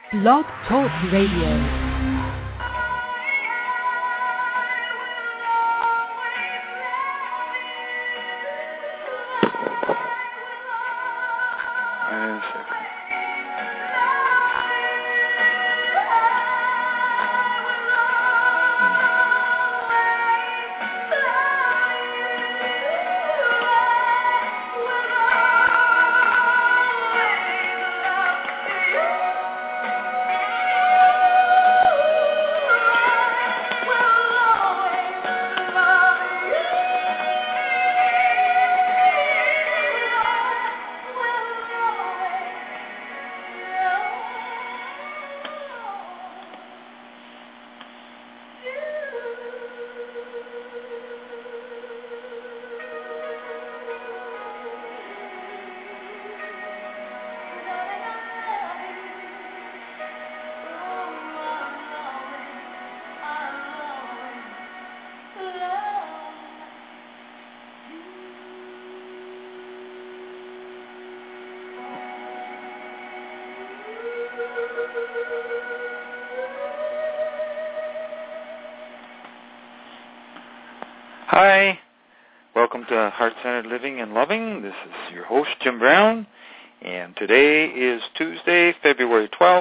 Blog Talk Radio. Hi, welcome to Heart-Centered Living and Loving. This is your host, Jim Brown, and today is Tuesday, February 12th,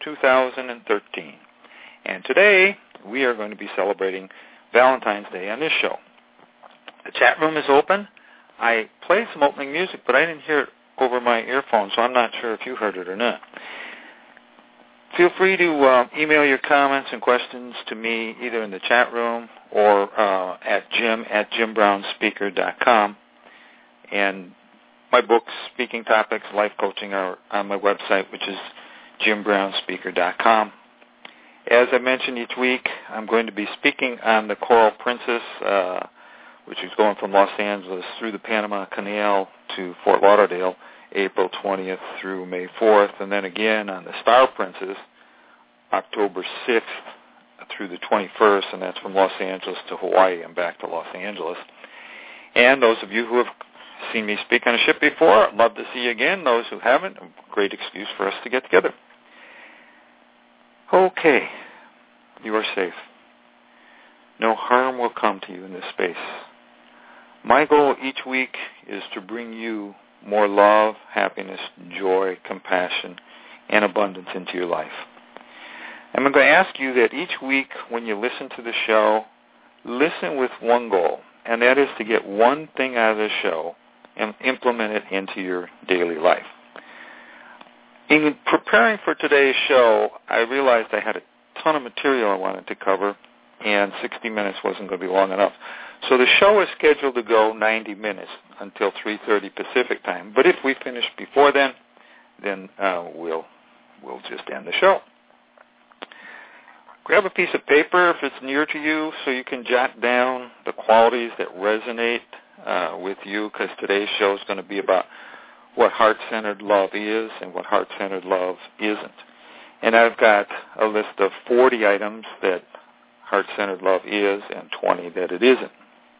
2013. And today we are going to be celebrating Valentine's Day on this show. The chat room is open. I played some opening music, but I didn't hear it over my earphones, so I'm not sure if you heard it or not. Feel free to email your comments and questions to me either in the chat room or at jim@jimbrownspeaker.com. And my books, Speaking Topics, Life Coaching are on my website, which is jimbrownspeaker.com. As I mentioned each week, I'm going to be speaking on the Coral Princess, which is going from Los Angeles through the Panama Canal to Fort Lauderdale, April 20th through May 4th, and then again on the Star Princess, October 6th through the 21st, and that's from Los Angeles to Hawaii and back to Los Angeles. And those of you who have seen me speak on a ship before, I'd love to see you again. Those who haven't, a great excuse for us to get together. Okay, you are safe. No harm will come to you in this space. My goal each week is to bring you more love, happiness, joy, compassion, and abundance into your life. I'm going to ask you that each week when you listen to the show, listen with one goal, and that is to get one thing out of the show and implement it into your daily life. In preparing for today's show, I realized I had a ton of material I wanted to cover, and 60 minutes wasn't going to be long enough. So the show is scheduled to go 90 minutes until 3:30 Pacific time. But if we finish before then we'll just end the show. Grab a piece of paper if it's near to you so you can jot down the qualities that resonate with you, because today's show is going to be about what heart-centered love is and what heart-centered love isn't. And I've got a list of 40 items that heart-centered love is and 20 that it isn't.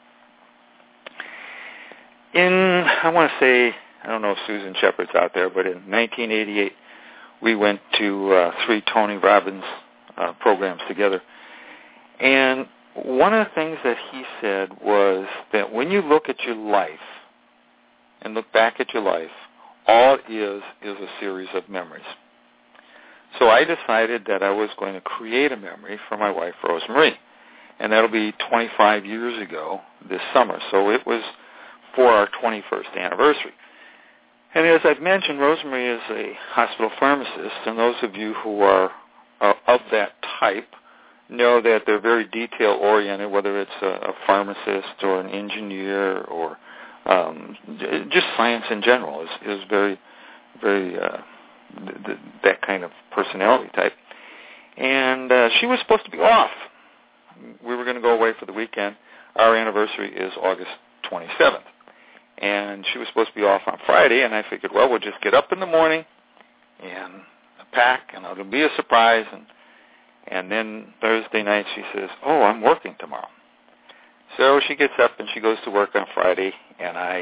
I want to say, I don't know if Susan Shepard's out there, but in 1988, we went to 3 Tony Robbins programs together. And one of the things that he said was that when you look at your life and look back at your life, all it is a series of memories. So I decided that I was going to create a memory for my wife, Rosemarie. And that'll be 25 years ago this summer. So it was for our 21st anniversary. And as I've mentioned, Rosemarie is a hospital pharmacist, and those of you who are of that type know that they're very detail-oriented, whether it's a pharmacist or an engineer or just science in general is very, very that kind of personality type. And she was supposed to be off. We were going to go away for the weekend. Our anniversary is August 27th. And she was supposed to be off on Friday, and I figured, well, we'll just get up in the morning and pack, and it'll be a surprise. And then Thursday night she says, oh, I'm working tomorrow. So she gets up and she goes to work on Friday, and I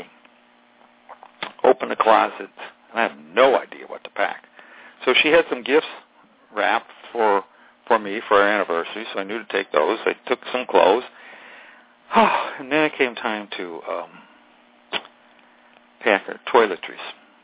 open the closet, and I have no idea what to pack. So she had some gifts wrapped for me for our anniversary, so I knew to take those. I took some clothes. And then it came time to pack our toiletries.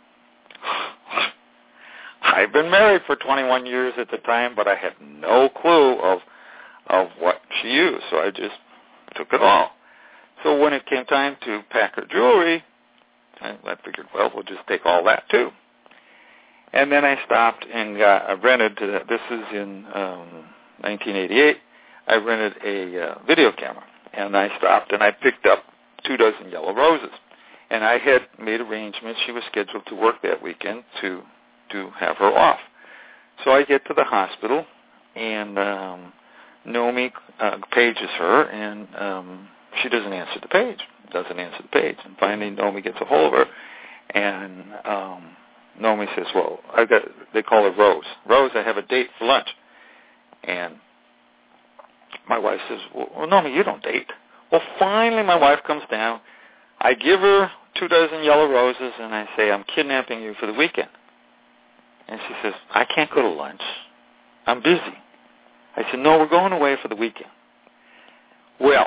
I've been married for 21 years at the time, but I had no clue of what she used, so I just took it all. So when it came time to pack her jewelry, I figured, well, we'll just take all that too. And then I stopped and rented, this is in 1988, I rented a video camera. And I stopped and I picked up 24 yellow roses. And I had made arrangements. She was scheduled to work that weekend to have her off. So I get to the hospital, and Nomi pages her, and she doesn't answer the page. And finally, Nomi gets a hold of her, and Nomi says, well, they call her Rose. Rose, I have a date for lunch. And my wife says, well, Nomi, you don't date. Well, finally, my wife comes down. I give her 24 yellow roses, and I say, I'm kidnapping you for the weekend. And she says, I can't go to lunch. I'm busy. I said, no, we're going away for the weekend. Well,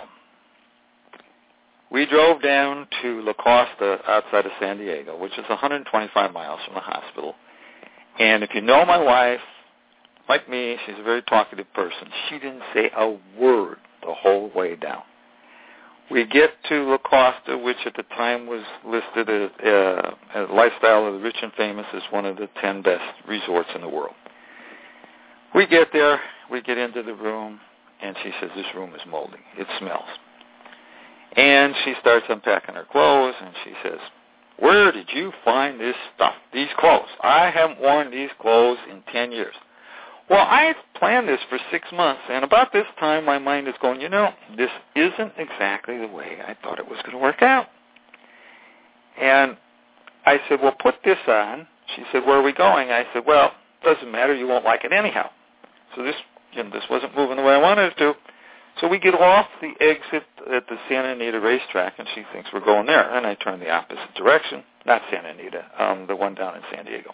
we drove down to La Costa outside of San Diego, which is 125 miles from the hospital. And if you know my wife, like me, she's a very talkative person. She didn't say a word the whole way down. We get to La Costa, which at the time was listed as Lifestyle of the Rich and Famous as one of the 10 best resorts in the world. We get there, we get into the room, and she says, this room is moldy. It smells. And she starts unpacking her clothes, and she says, where did you find this stuff, these clothes? I haven't worn these clothes in 10 years. Well, I planned this for 6 months, and about this time my mind is going, this isn't exactly the way I thought it was going to work out. And I said, well, put this on. She said, where are we going? I said, well, doesn't matter. You won't like it anyhow. So this wasn't moving the way I wanted it to. So we get off the exit at the Santa Anita racetrack, and she thinks we're going there. And I turn the opposite direction. Not Santa Anita, the one down in San Diego.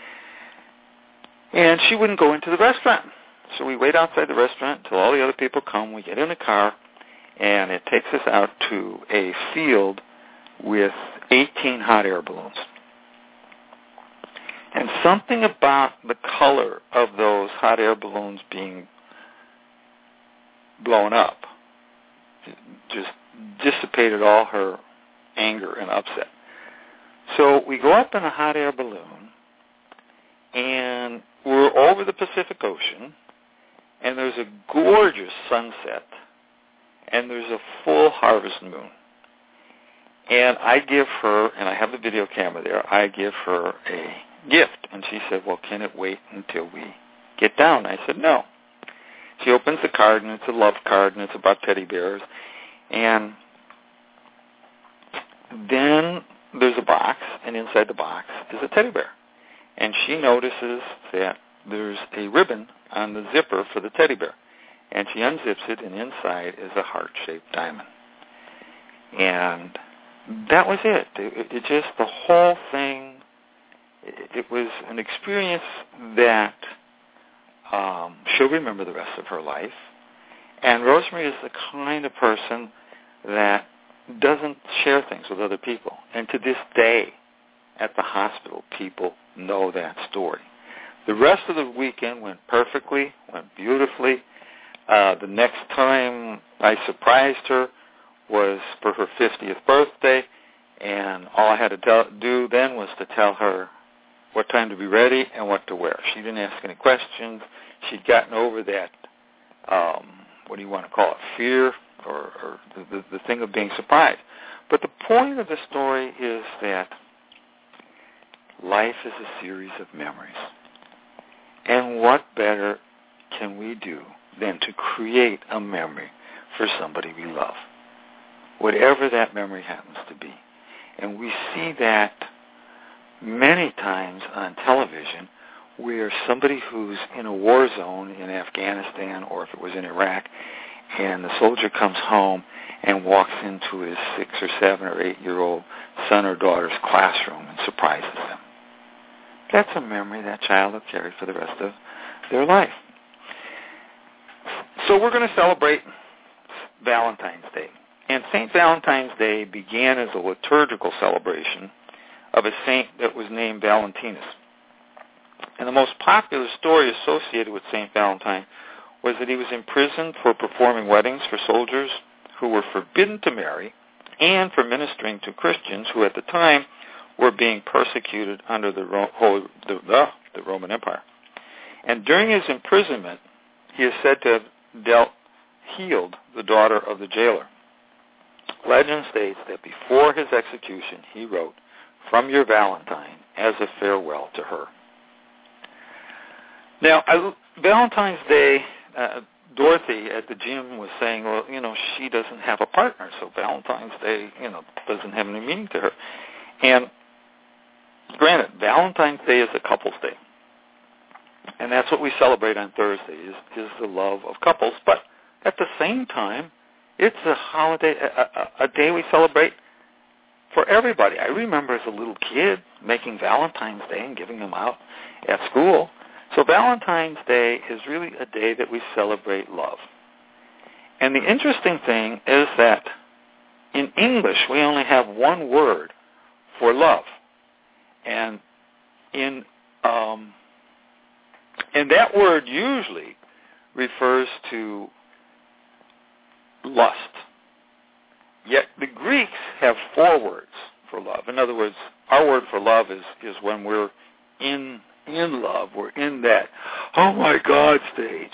And she wouldn't go into the restaurant. So we wait outside the restaurant until all the other people come. We get in the car, and it takes us out to a field with 18 hot air balloons. And something about the color of those hot air balloons being blown up just dissipated all her anger and upset. So we go up in a hot air balloon, and we're over the Pacific Ocean, and there's a gorgeous sunset, and there's a full harvest moon. And I give her, and I have the video camera there, I give her a gift. And she said, well, can it wait until we get down? I said, no. She opens the card, and it's a love card, and it's about teddy bears. And then there's a box, and inside the box is a teddy bear. And she notices that there's a ribbon on the zipper for the teddy bear. And she unzips it, and inside is a heart-shaped diamond. And that was it. It just, the whole thing, it was an experience that she'll remember the rest of her life. And Rosemary is the kind of person that doesn't share things with other people. And to this day, at the hospital, people know that story. The rest of the weekend went perfectly, went beautifully. The next time I surprised her was for her 50th birthday, and all I had to do then was to tell her what time to be ready and what to wear. She didn't ask any questions. She'd gotten over that, what do you want to call it, fear or the thing of being surprised. But the point of the story is that life is a series of memories. And what better can we do than to create a memory for somebody we love, whatever that memory happens to be. And we see that many times on television where somebody who's in a war zone in Afghanistan, or if it was in Iraq, and the soldier comes home and walks into his 6 or 7 or 8-year-old son or daughter's classroom and surprises them. That's a memory that child will carry for the rest of their life. So we're going to celebrate Valentine's Day. And St. Valentine's Day began as a liturgical celebration of a saint that was named Valentinus. And the most popular story associated with St. Valentine was that he was imprisoned for performing weddings for soldiers who were forbidden to marry and for ministering to Christians who at the time were being persecuted under the Roman Empire. And during his imprisonment, he is said to have healed the daughter of the jailer. Legend states that before his execution, he wrote, "From your Valentine, as a farewell to her." Now, Valentine's Day, Dorothy at the gym was saying, well, she doesn't have a partner, so Valentine's Day, doesn't have any meaning to her. And granted, Valentine's Day is a couple's day. And that's what we celebrate on Thursday, is the love of couples. But at the same time, it's a holiday, a day we celebrate for everybody. I remember as a little kid making Valentine's Day and giving them out at school. So Valentine's Day is really a day that we celebrate love. And the interesting thing is that in English, we only have one word for love. And that word usually refers to lust. Yet the Greeks have 4 words for love. In other words, our word for love is when we're in love. We're in that, oh my God stage.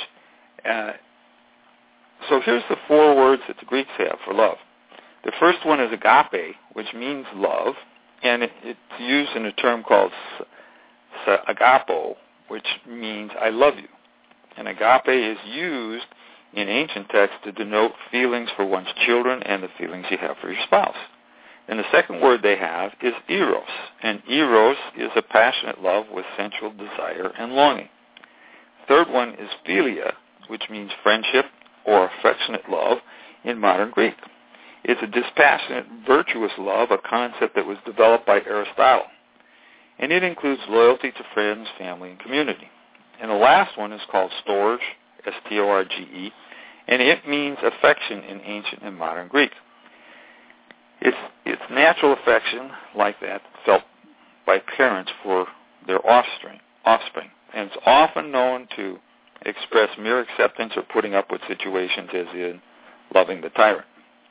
So here's the 4 words that the Greeks have for love. The first one is agape, which means love, and it's used in a term called agapo, which means I love you. And agape is used in ancient texts to denote feelings for one's children and the feelings you have for your spouse. And the second word they have is eros, and eros is a passionate love with sensual desire and longing. Third one is philia, which means friendship or affectionate love in modern Greek. It's a dispassionate, virtuous love, a concept that was developed by Aristotle. And it includes loyalty to friends, family, and community. And the last one is called storge, S-T-O-R-G-E, and it means affection in ancient and modern Greek. It's natural affection like that felt by parents for their offspring, and it's often known to express mere acceptance or putting up with situations, as in loving the tyrant.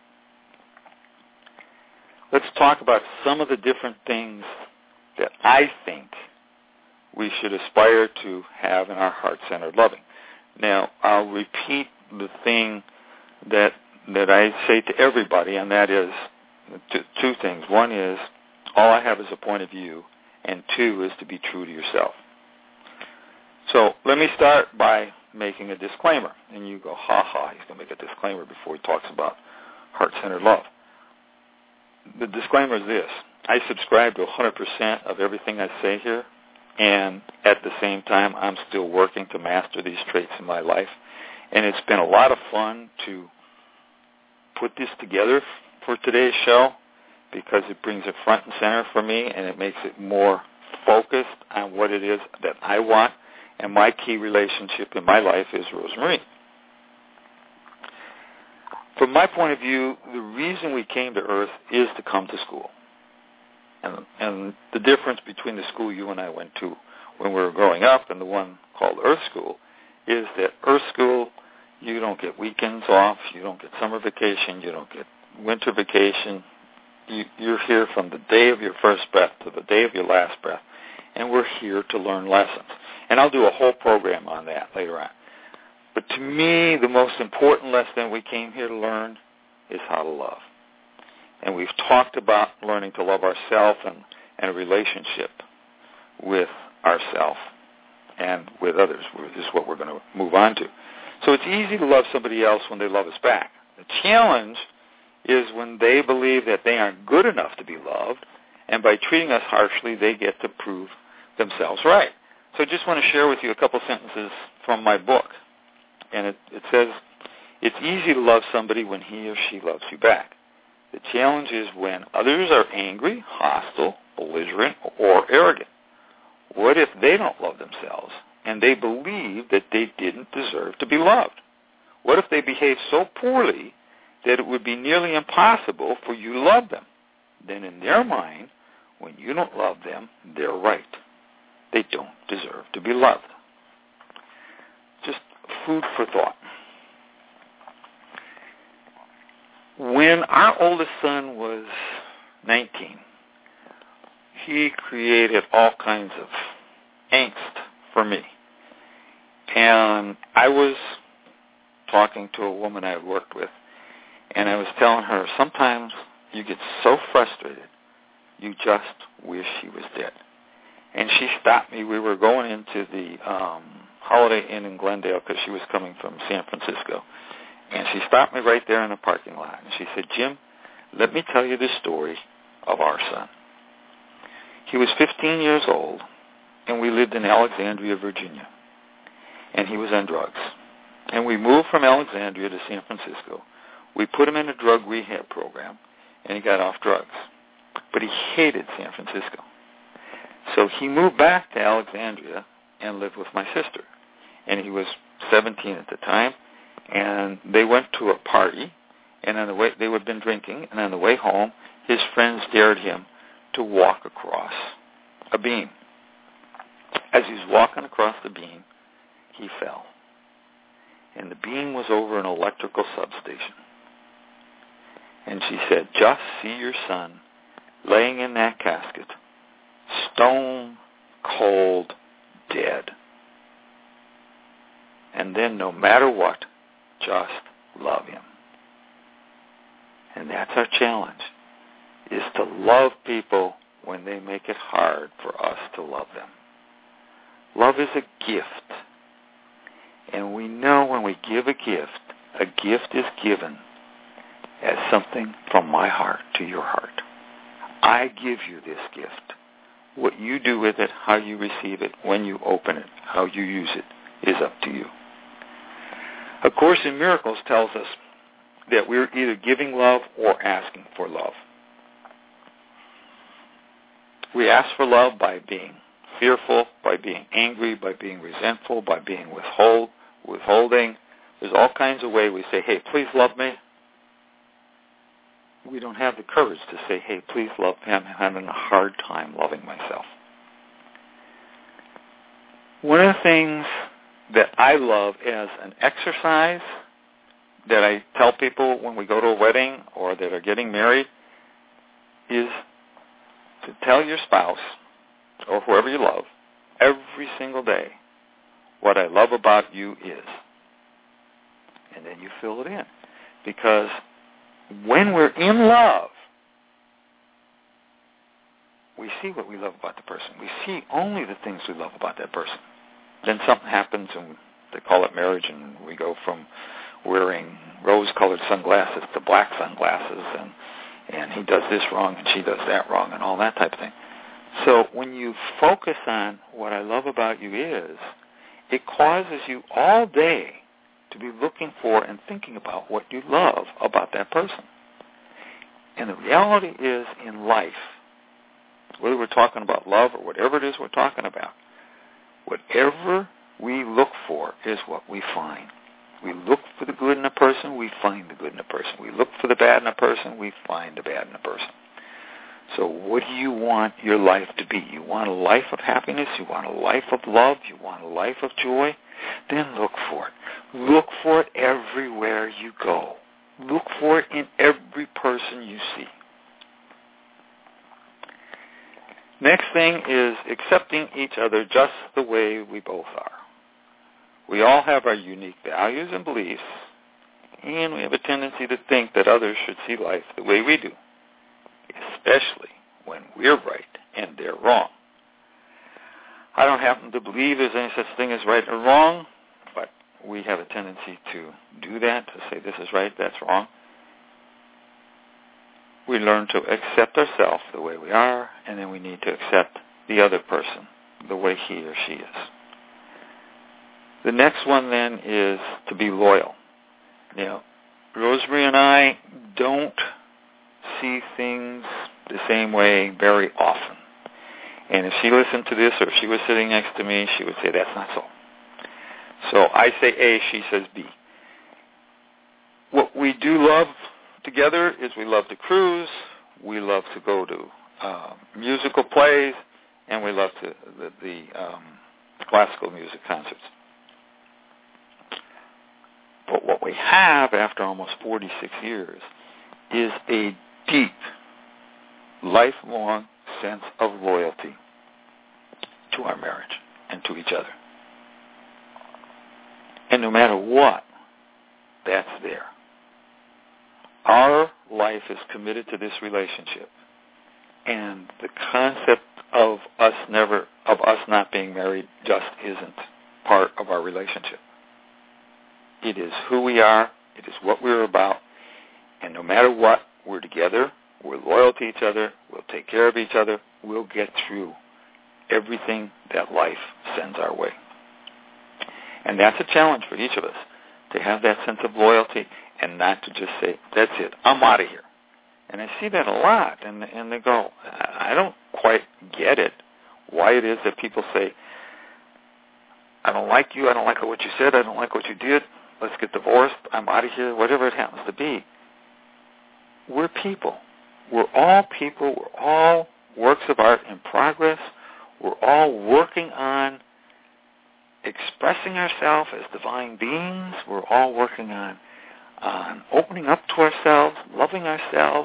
Let's talk about some of the different things that I think we should aspire to have in our heart-centered loving. Now, I'll repeat the thing that I say to everybody, and that is 2 things. One is, all I have is a point of view, and 2 is to be true to yourself. So let me start by making a disclaimer. And you go, he's going to make a disclaimer before he talks about heart-centered love. The disclaimer is this. I subscribe to 100% of everything I say here, and at the same time, I'm still working to master these traits in my life. And it's been a lot of fun to put this together for today's show because it brings it front and center for me, and it makes it more focused on what it is that I want. And my key relationship in my life is Rosemarie. From my point of view, the reason we came to Earth is to come to school. And the difference between the school you and I went to when we were growing up and the one called Earth School is that Earth School, you don't get weekends off, you don't get summer vacation, you don't get winter vacation. You're here from the day of your first breath to the day of your last breath, and we're here to learn lessons. And I'll do a whole program on that later on. But to me, the most important lesson we came here to learn is how to love. And we've talked about learning to love ourselves and a relationship with ourselves and with others. This is what we're going to move on to. So it's easy to love somebody else when they love us back. The challenge is when they believe that they aren't good enough to be loved, and by treating us harshly, they get to prove themselves right. So I just want to share with you a couple sentences from my book. And it says, it's easy to love somebody when he or she loves you back. The challenge is when others are angry, hostile, belligerent, or arrogant. What if they don't love themselves and they believed that they didn't deserve to be loved? What if they behaved so poorly that it would be nearly impossible for you to love them? Then in their mind, when you don't love them, they're right. They don't deserve to be loved. Just food for thought. When our oldest son was 19, he created all kinds of angst for me. And I was talking to a woman I had worked with, and I was telling her, sometimes you get so frustrated, you just wish he was dead. And she stopped me. We were going into the Holiday Inn in Glendale because she was coming from San Francisco. And she stopped me right there in the parking lot. And she said, Jim, let me tell you the story of our son. He was 15 years old, and we lived in Alexandria, Virginia. And he was on drugs. And we moved from Alexandria to San Francisco. We put him in a drug rehab program, and he got off drugs. But he hated San Francisco. So he moved back to Alexandria and lived with my sister. And he was 17 at the time. And they went to a party, and on the way they had been drinking, and on the way home, his friends dared him to walk across a beam. As he was walking across the beam, he fell. And the beam was over an electrical substation. And she said, just see your son laying in that casket, stone cold dead. And then no matter what, just love him. And that's our challenge, is to love people when they make it hard for us to love them. Love is a gift. And we know when we give a gift is given as something from my heart to your heart. I give you this gift. What you do with it, how you receive it, when you open it, how you use it, is up to you. A Course in Miracles tells us that we're either giving love or asking for love. We ask for love by being fearful, by being angry, by being resentful, by being withholding. There's all kinds of ways we say, hey, please love me. We don't have the courage to say, hey, please love me. I'm having a hard time loving myself. One of the things that I love as an exercise that I tell people when we go to a wedding or that are getting married is to tell your spouse or whoever you love every single day, what I love about you is. And then you fill it in. Because when we're in love, we see what we love about the person. We see only the things we love about that person. Then something happens, and they call it marriage, and we go from wearing rose-colored sunglasses to black sunglasses, and he does this wrong, and she does that wrong, and all that type of thing. So when you focus on what I love about you is, it causes you all day to be looking for and thinking about what you love about that person. And the reality is in life, whether we're talking about love or whatever it is we're talking about, whatever we look for is what we find. We look for the good in a person, we find the good in a person. We look for the bad in a person, we find the bad in a person. So what do you want your life to be? You want a life of happiness? You want a life of love? You want a life of joy? Then look for it. Look for it everywhere you go. Look for it in every person you see. Next thing is accepting each other just the way we both are. We all have our unique values and beliefs, and we have a tendency to think that others should see life the way we do, especially when we're right and they're wrong. I don't happen to believe there's any such thing as right or wrong, but we have a tendency to do that, to say this is right, that's wrong. We learn to accept ourselves the way we are, and then we need to accept the other person the way he or she is. The next one then is to be loyal. Now, Rosemary and I don't see things the same way very often. And if she listened to this, or if she was sitting next to me, she would say, that's not so. So I say A, she says B. What we do love together is we love to cruise, we love to go to musical plays, and we love to the classical music concerts. But what we have after almost 46 years is a deep, lifelong sense of loyalty to our marriage and to each other. And no matter what, that's there. Our life is committed to this relationship. And the concept of us not being married just isn't part of our relationship. It is who we are. It is what we're about. And no matter what, we're together. We're loyal to each other. We'll take care of each other. We'll get through everything that life sends our way. And that's a challenge for each of us, to have that sense of loyalty and not to just say, that's it, I'm out of here. And I see that a lot, and they go, I don't quite get it, why it is that people say, I don't like you, I don't like what you said, I don't like what you did, let's get divorced, I'm out of here, whatever it happens to be. We're people. We're all people. We're all works of art in progress. We're all working on expressing ourselves as divine beings. We're all working on opening up to ourselves, loving ourselves,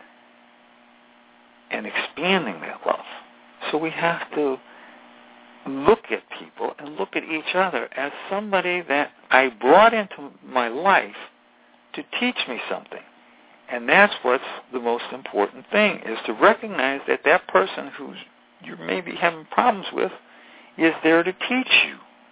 and expanding that love. So we have to look at people and look at each other as somebody that I brought into my life to teach me something. And that's what's the most important thing, is to recognize that that person who you may be having problems with is there to teach you.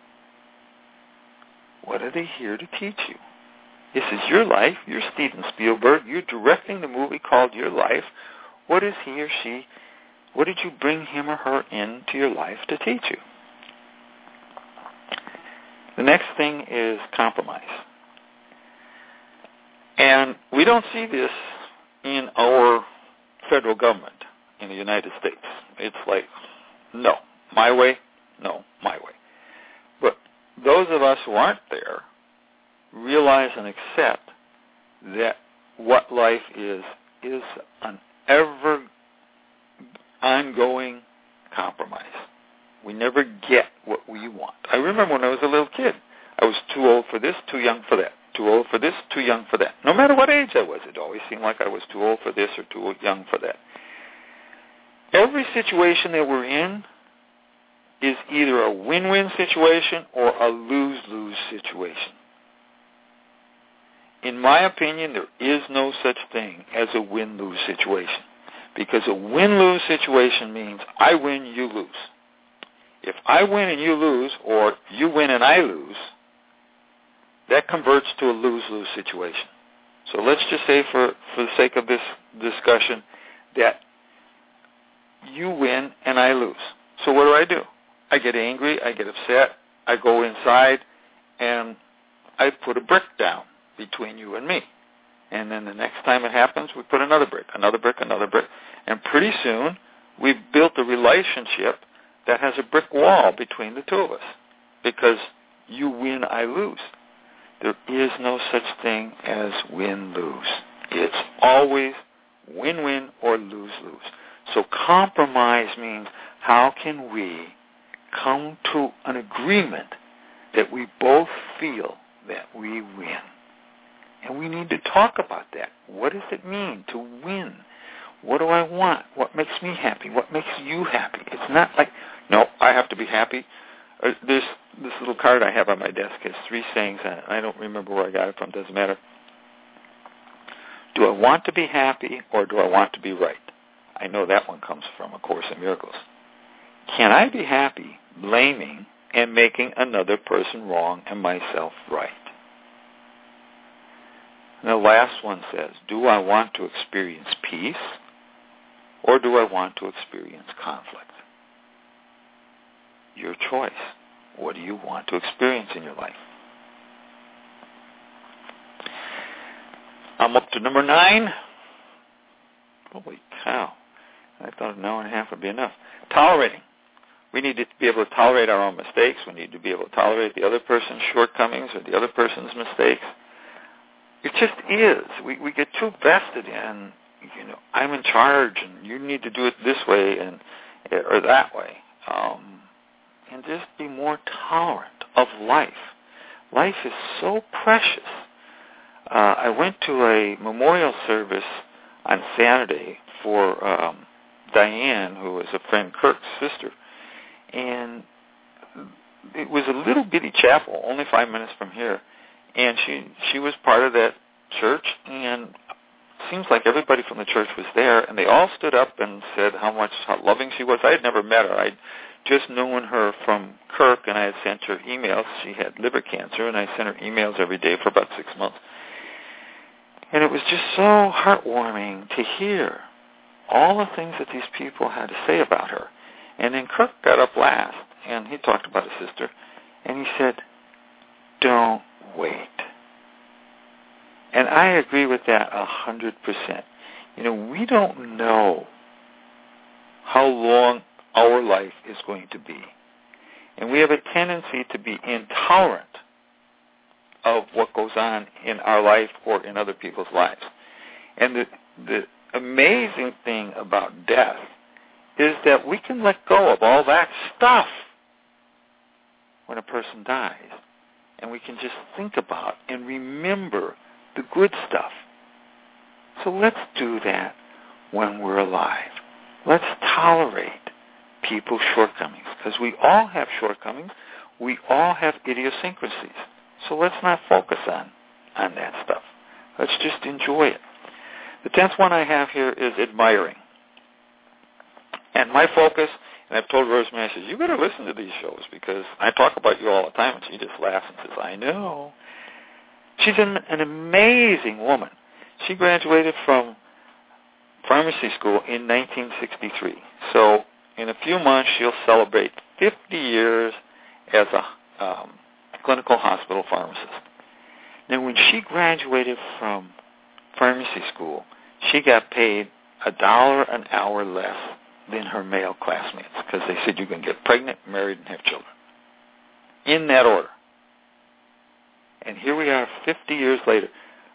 What are they here to teach you? This is your life. You're Steven Spielberg. You're directing the movie called Your Life. What is he or she, what did you bring him or her into your life to teach you? The next thing is compromise. And we don't see this in our federal government in the United States. It's like, no, my way, no, my way. But those of us who aren't there realize and accept that what life is an ever ongoing compromise. We never get what we want. I remember when I was a little kid, I was too old for this, too young for that. Too old for this, too young for that. No matter what age I was, it always seemed like I was too old for this or too young for that. Every situation that we're in is either a win-win situation or a lose-lose situation. In my opinion, there is no such thing as a win-lose situation, because a win-lose situation means I win, you lose. If I win and you lose, or you win and I lose, that converts to a lose-lose situation. So let's just say, for the sake of this discussion, that you win and I lose. So what do? I get angry, I get upset, I go inside, and I put a brick down between you and me. And then the next time it happens, we put another brick, another brick, another brick. And pretty soon, we've built a relationship that has a brick wall between the two of us, because you win, I lose. There is no such thing as win-lose. It's always win-win or lose-lose. So compromise means, how can we come to an agreement that we both feel that we win? And we need to talk about that. What does it mean to win? What do I want? What makes me happy? What makes you happy? It's not like, no, I have to be happy. This little card I have on my desk has 3 sayings on it. I don't remember where I got it from. Doesn't matter. Do I want to be happy, or do I want to be right? I know that one comes from A Course in Miracles. Can I be happy blaming and making another person wrong and myself right? And the last one says, do I want to experience peace, or do I want to experience conflict? Your choice. What do you want to experience in your life? I'm up to number 9. Holy cow. I thought an hour and a half would be enough. Tolerating. We need to be able to tolerate our own mistakes. We need to be able to tolerate the other person's shortcomings or the other person's mistakes. It just is. We get too vested in, I'm in charge and you need to do it this way or that way. And just be more tolerant of life. Life is so precious. I went to a memorial service on Saturday for Diane, who was a friend Kirk's sister. And it was a little bitty chapel, only 5 minutes from here. And she was part of that church, and it seems like everybody from the church was there, and they all stood up and said how loving she was. I had never met her. I'd just known her from Kirk, and I had sent her emails. She had liver cancer, and I sent her emails every day for about 6 months. And it was just so heartwarming to hear all the things that these people had to say about her. And then Kirk got up last, and he talked about his sister, and he said, don't wait. And I agree with that 100%. We don't know how long our life is going to be. And we have a tendency to be intolerant of what goes on in our life or in other people's lives. And the amazing thing about death is that we can let go of all that stuff when a person dies. And we can just think about and remember the good stuff. So let's do that when we're alive. Let's tolerate people's shortcomings, because we all have shortcomings. We all have idiosyncrasies. So let's not focus on that stuff. Let's just enjoy it. The 10th one I have here is admiring. And my focus, and I've told Rosemary, I said, you better listen to these shows because I talk about you all the time. And she just laughs and says, I know. She's an amazing woman. She graduated from pharmacy school in 1963. So in a few months, she'll celebrate 50 years as a clinical hospital pharmacist. Now, when she graduated from pharmacy school, she got paid $1 an hour less than her male classmates because they said you can get pregnant, married, and have children. In that order. And here we are 50 years later.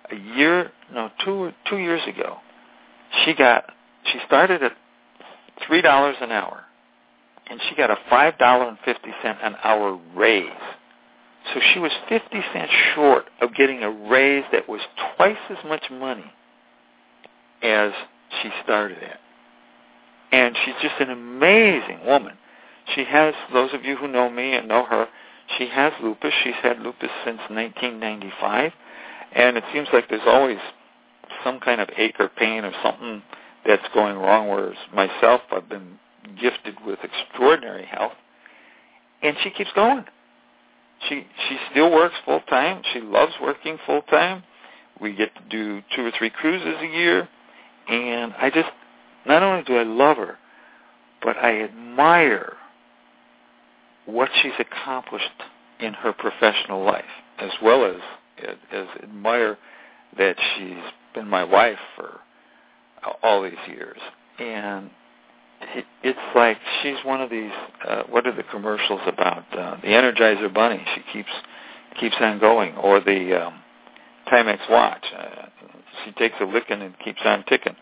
2 years ago, she started at $3 an hour, and she got a $5.50 an hour raise. So she was 50 cents short of getting a raise that was twice as much money as she started at. And she's just an amazing woman. She has, those of you who know me and know her, she has lupus. She's had lupus since 1995. And it seems like there's always some kind of ache or pain or something that's going wrong, whereas myself, I've been gifted with extraordinary health. And she keeps going. She still works full-time. She loves working full-time. We get to do 2 or 3 cruises a year. And I just, not only do I love her, but I admire what she's accomplished in her professional life, as well as admire that she's been my wife for all these years. And it's like she's one of these, what are the commercials about? The Energizer Bunny. She keeps on going. Or the Timex watch. She takes a licking and keeps on ticking.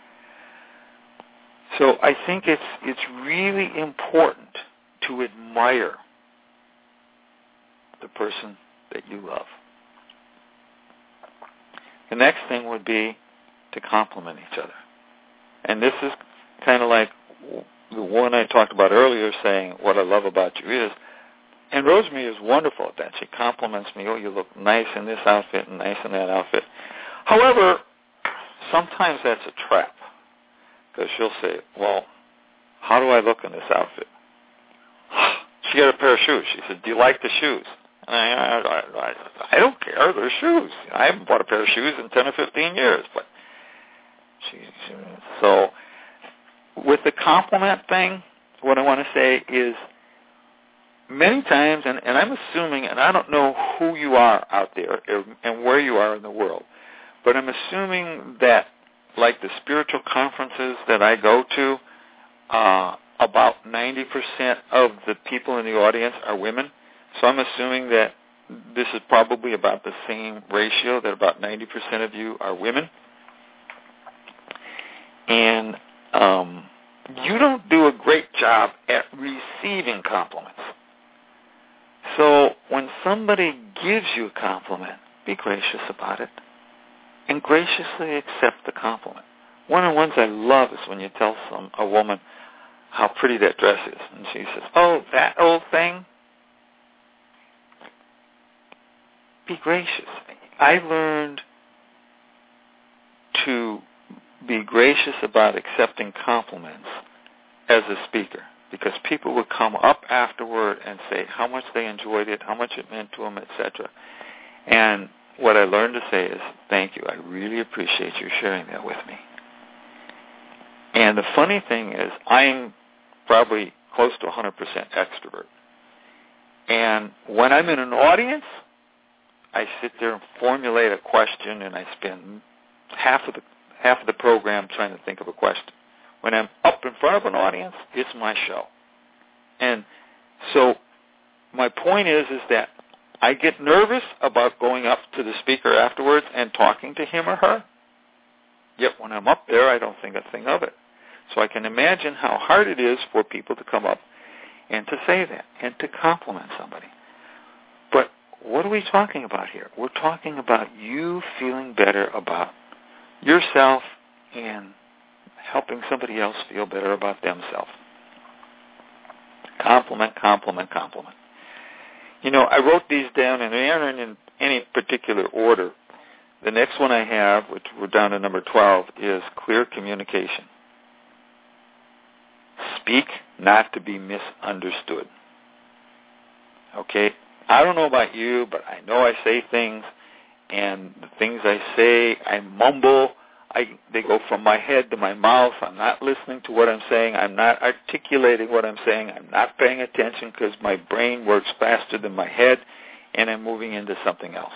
So I think it's really important to admire the person that you love. The next thing would be to compliment each other. And this is kind of like the one I talked about earlier, saying what I love about you is, and Rosemary is wonderful at that. She compliments me, oh, you look nice in this outfit and nice in that outfit. However, sometimes that's a trap, because she'll say, well, how do I look in this outfit? She got a pair of shoes. She said, do you like the shoes? And I don't care. They're shoes. I haven't bought a pair of shoes in 10 or 15 years. But so with the compliment thing, what I want to say is many times, and I'm assuming, and I don't know who you are out there and where you are in the world, but I'm assuming that like the spiritual conferences that I go to, about 90% of the people in the audience are women. So I'm assuming that this is probably about the same ratio, that about 90% of you are women. And you don't do a great job at receiving compliments. So when somebody gives you a compliment, be gracious about it and graciously accept the compliment. One of the ones I love is when you tell a woman how pretty that dress is, and she says, "Oh, that old thing." Be gracious. I learned to be gracious about accepting compliments as a speaker, because people would come up afterward and say how much they enjoyed it, how much it meant to them, etc. And what I learned to say is, "Thank you. I really appreciate you sharing that with me." And the funny thing is, I'm probably close to 100% extrovert. And when I'm in an audience, I sit there and formulate a question, and I spend half of the program trying to think of a question. When I'm up in front of an audience, it's my show. And so my point is that I get nervous about going up to the speaker afterwards and talking to him or her. Yet when I'm up there, I don't think a thing of it. So I can imagine how hard it is for people to come up and to say that and to compliment somebody. But what are we talking about here? We're talking about you feeling better about yourself and helping somebody else feel better about themselves. Compliment, compliment, compliment. You know, I wrote these down, and they aren't in any particular order. The next one I have, which we're down to number 12, is clear communication. Speak not to be misunderstood. Okay? I don't know about you, but I know I say things, and the things I say, I mumble. They go from my head to my mouth. I'm not listening to what I'm saying. I'm not articulating what I'm saying. I'm not paying attention because my brain works faster than my head, and I'm moving into something else.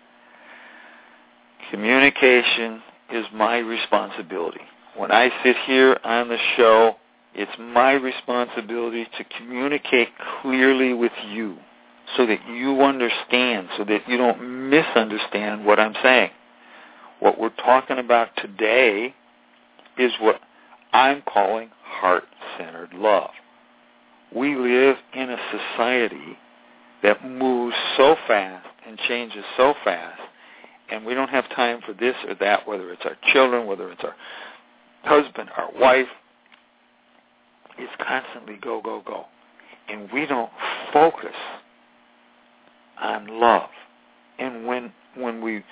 Communication is my responsibility. When I sit here on the show, it's my responsibility to communicate clearly with you so that you understand, so that you don't misunderstand what I'm saying. What we're talking about today is what I'm calling heart-centered love. We live in a society that moves so fast and changes so fast, and we don't have time for this or that, whether it's our children, whether it's our husband, our wife. It's constantly go, go, go. And we don't focus on love. And when we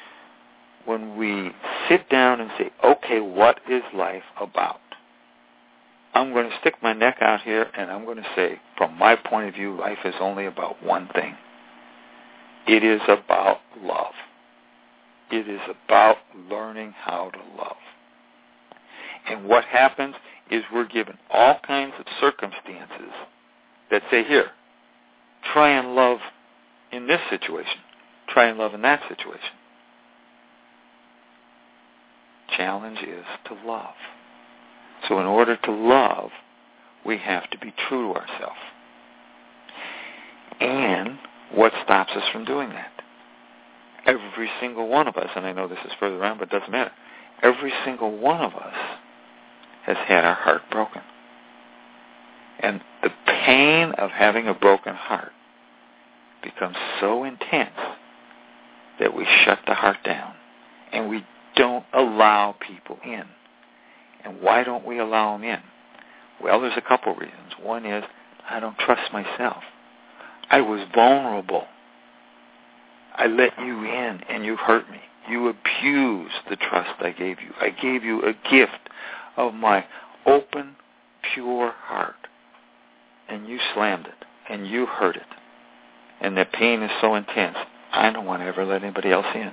sit down and say, okay, what is life about? I'm going to stick my neck out here and I'm going to say, from my point of view, life is only about one thing. It is about love. It is about learning how to love. And what happens is we're given all kinds of circumstances that say, here, try and love in this situation. Try and love in that situation. Challenge is to love. So in order to love, we have to be true to ourselves. And what stops us from doing that? Every single one of us, and I know this is further on, but it doesn't matter. Every single one of us has had our heart broken. And the pain of having a broken heart becomes so intense that we shut the heart down and we don't allow people in. And why don't we allow them in? Well, there's a couple reasons. One is I don't trust myself. I was vulnerable. I let you in and you hurt me. You abused the trust I gave you. I gave you a gift of my open, pure heart. And you slammed it. And you hurt it. And the pain is so intense, I don't want to ever let anybody else in.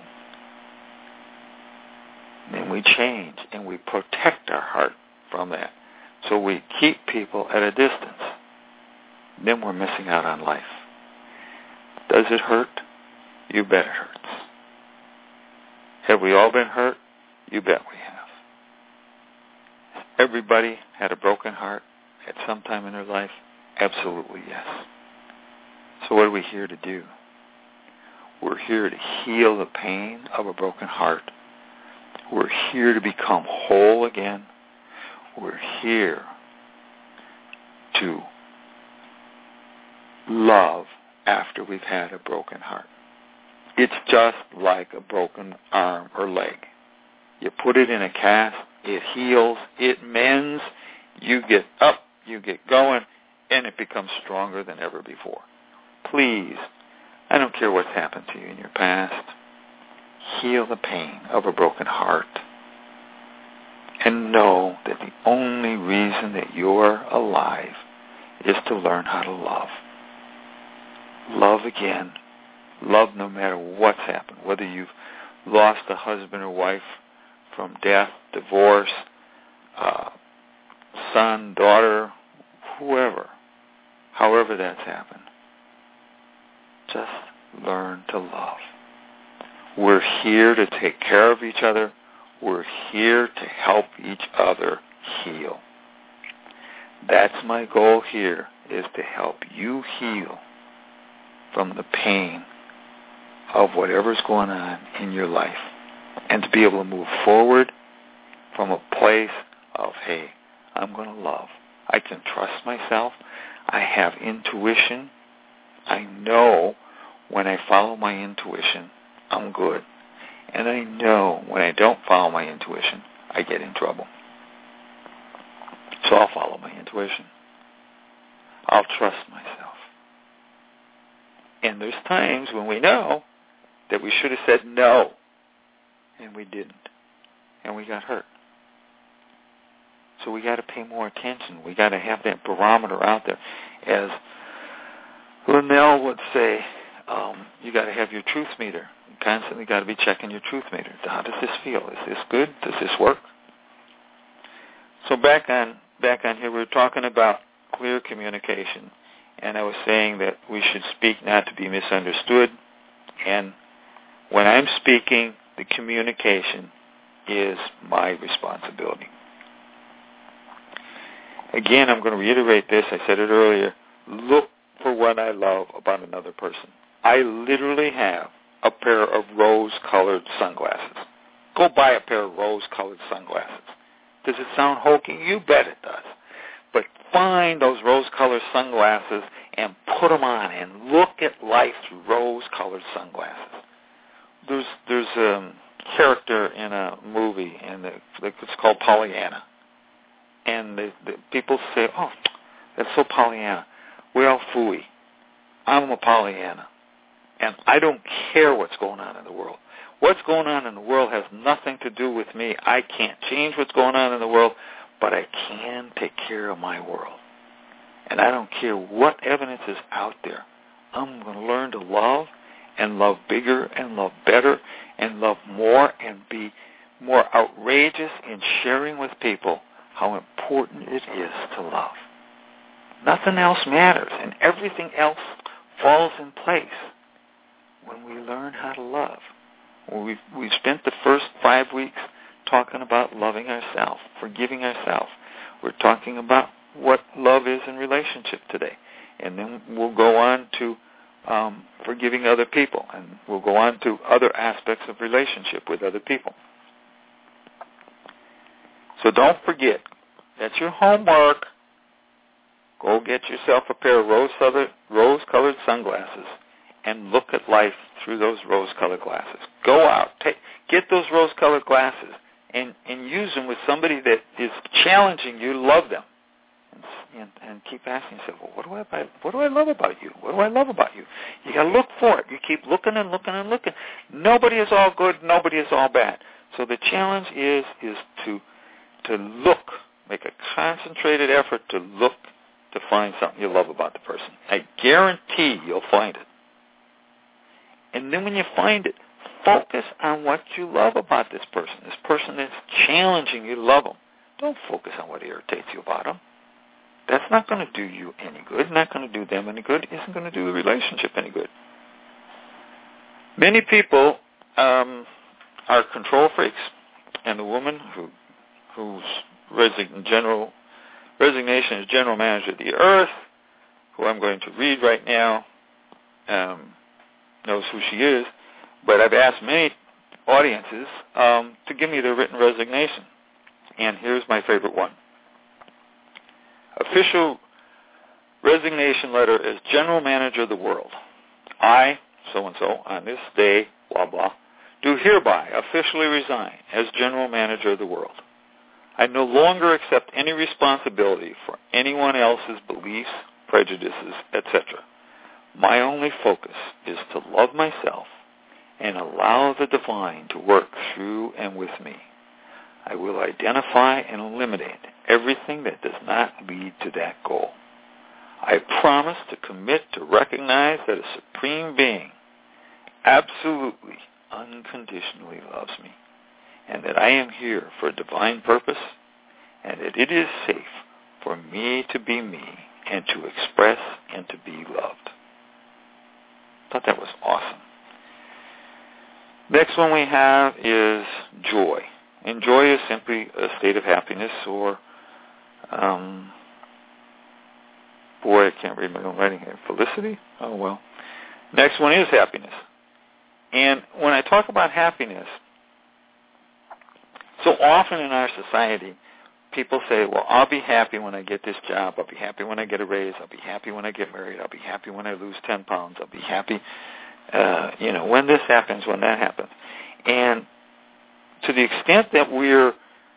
Then we change and we protect our heart from that. So we keep people at a distance. Then we're missing out on life. Does it hurt? You bet it hurts. Have we all been hurt? You bet we have. Everybody had a broken heart. at some time in their life? Absolutely yes. So what are we here to do? We're here to heal the pain of a broken heart. We're here to become whole again. We're here to love after we've had a broken heart. It's just like a broken arm or leg. You put it in a cast, it heals, it mends, you get up, you get going, and it becomes stronger than ever before. Please, I don't care what's happened to you in your past, heal the pain of a broken heart. And know that the only reason that you're alive is to learn how to love. Love again. Love no matter what's happened, whether you've lost a husband or wife from death, divorce, son, daughter, whoever, however that's happened. Just learn to love. We're here to take care of each other. We're here to help each other heal. That's my goal here, is to help you heal from the pain of whatever's going on in your life, and to be able to move forward from a place of, hey, I'm going to love. I can trust myself. I have intuition. I know when I follow my intuition, I'm good. And I know when I don't follow my intuition, I get in trouble. So I'll follow my intuition. I'll trust myself. And there's times when we know that we should have said no, and we didn't, and we got hurt. So we got to pay more attention. We got to have that barometer out there. As Linnell would say, you got to have your truth meter. You constantly got to be checking your truth meter. How does this feel? Is this good? Does this work? So back on here, we were talking about clear communication, and I was saying that we should speak not to be misunderstood, and when I'm speaking, the communication is my responsibility. Again, I'm going to reiterate this. I said it earlier. Look for what I love about another person. I literally have a pair of rose-colored sunglasses. Go buy a pair of rose-colored sunglasses. Does it sound hokey? You bet it does. But find those rose-colored sunglasses and put them on and look at life through rose-colored sunglasses. There's a character in a movie, and it's called Pollyanna. And the people say, oh, that's so Pollyanna. Well, phooey. I'm a Pollyanna. And I don't care what's going on in the world. What's going on in the world has nothing to do with me. I can't change what's going on in the world, but I can take care of my world. And I don't care what evidence is out there. I'm going to learn to love, and love bigger, and love better, and love more, and be more outrageous in sharing with people how important it is to love. Nothing else matters, and everything else falls in place when we learn how to love. We've spent the first 5 weeks talking about loving ourselves, forgiving ourselves. We're talking about what love is in relationship today. And then we'll go on to forgiving other people, and we'll go on to other aspects of relationship with other people. So don't forget, that's your homework. Go get yourself a pair of rose-colored sunglasses and look at life through those rose-colored glasses. Go out, get those rose-colored glasses and use them with somebody that is challenging you to love them. And keep asking yourself, well, what do I love about you? What do I love about you? You got to look for it. You keep looking and looking and looking. Nobody is all good. Nobody is all bad. So the challenge is to look, make a concentrated effort to look to find something you love about the person. I guarantee you'll find it. And then when you find it, focus on what you love about this person that's challenging you to love them. Don't focus on what irritates you about them. That's not going to do you any good, not going to do them any good, isn't going to do the relationship any good. Many people are control freaks, and the woman who's raising in general resignation as general manager of the earth, who I'm going to read right now, knows who she is, but I've asked many audiences to give me their written resignation. And here's my favorite one. Official resignation letter as general manager of the world. I, so-and-so, on this day, blah, blah, do hereby officially resign as general manager of the world. I no longer accept any responsibility for anyone else's beliefs, prejudices, etc. My only focus is to love myself and allow the divine to work through and with me. I will identify and eliminate everything that does not lead to that goal. I promise to commit to recognize that a supreme being absolutely, unconditionally loves me, and that I am here for a divine purpose, and that it is safe for me to be me and to express and to be loved. I thought that was awesome. Next one we have is joy. And joy is simply a state of happiness, or, boy, I can't read my own writing here. Felicity? Oh, well. Next one is happiness. And when I talk about happiness, so often in our society, people say, well, I'll be happy when I get this job. I'll be happy when I get a raise. I'll be happy when I get married. I'll be happy when I lose 10 pounds. I'll be happy, when this happens, when that happens. And to the extent that we're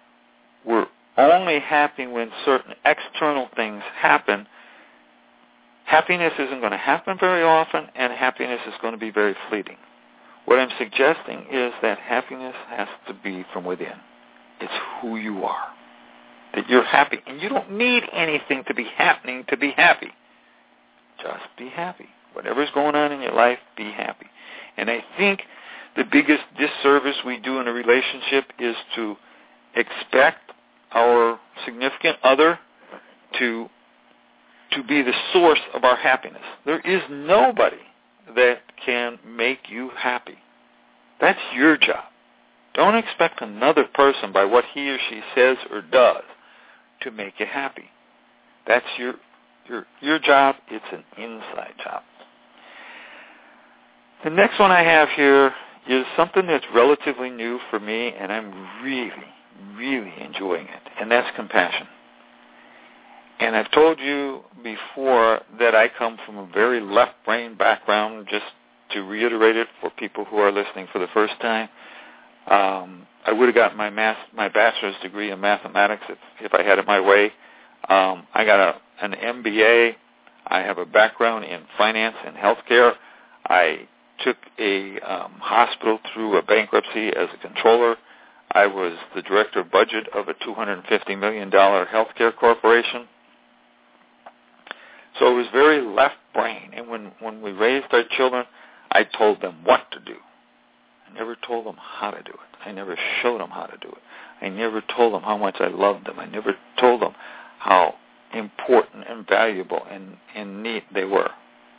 only happy when certain external things happen, happiness isn't going to happen very often, and happiness is going to be very fleeting. What I'm suggesting is that happiness has to be from within. It's who you are. That you're happy. And you don't need anything to be happening to be happy. Just be happy. Whatever's going on in your life, be happy. And I think the biggest disservice we do in a relationship is to expect our significant other to be the source of our happiness. There is nobody that can make you happy. That's your job. Don't expect another person by what he or she says or does to make you happy. That's your job. It's an inside job. The next one I have here is something that's relatively new for me, and I'm really, really enjoying it, and that's compassion. And I've told you before that I come from a very left-brain background. Just to reiterate it for people who are listening for the first time, I would have gotten my bachelor's degree in mathematics if I had it my way. I got an MBA. I have a background in finance and healthcare. I took a hospital through a bankruptcy as a controller. I was the director of budget of a $250 million healthcare corporation. So it was very left brain. And when we raised our children, I told them what to do. I never told them how to do it. I never showed them how to do it. I never told them how much I loved them. I never told them how important and valuable and neat they were.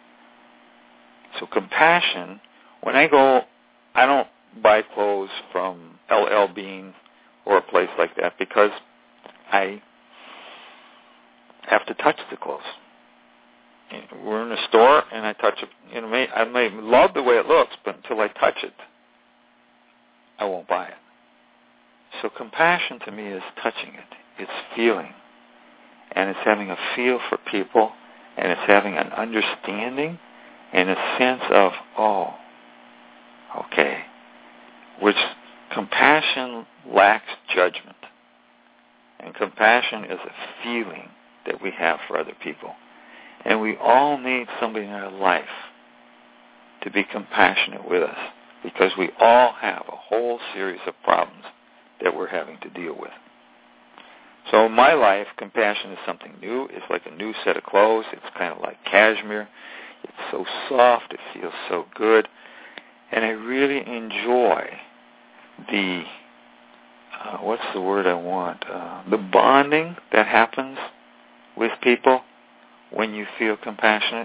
So compassion, when I go, I don't buy clothes from LL Bean or a place like that because I have to touch the clothes. We're in a store and I touch it. I may love the way it looks, but until I touch it, I won't buy it. So compassion to me is touching it. It's feeling. And it's having a feel for people, and it's having an understanding and a sense of, oh, okay, which compassion lacks judgment. And compassion is a feeling that we have for other people. And we all need somebody in our life to be compassionate with us because we all have a whole series of problems that we're having to deal with. So in my life, compassion is something new. It's like a new set of clothes. It's kind of like cashmere. It's so soft. It feels so good. And I really enjoy the, what's the word I want? The bonding that happens with people when you feel compassionate.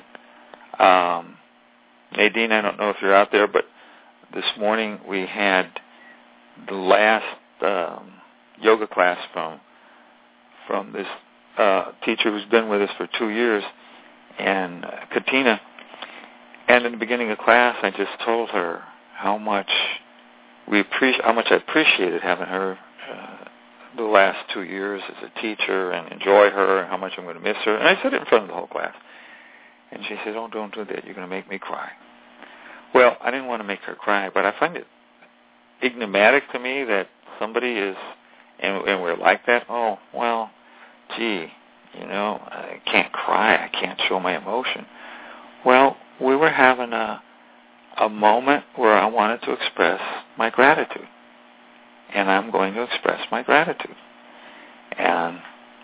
Nadine, I don't know if you're out there, but this morning we had the last yoga class from this teacher who's been with us for 2 years, and Katina. And in the beginning of class, I just told her how much I appreciated having her the last 2 years as a teacher, and enjoy her, and how much I'm going to miss her. And I said it in front of the whole class. And she said, "Oh, don't do that. You're going to make me cry." Well, I didn't want to make her cry, but I find it enigmatic to me that somebody is, and we're like that. Oh, well, gee, I can't cry. I can't show my emotion. Well, we were having a moment where I wanted to express my gratitude. And I'm going to express my gratitude. And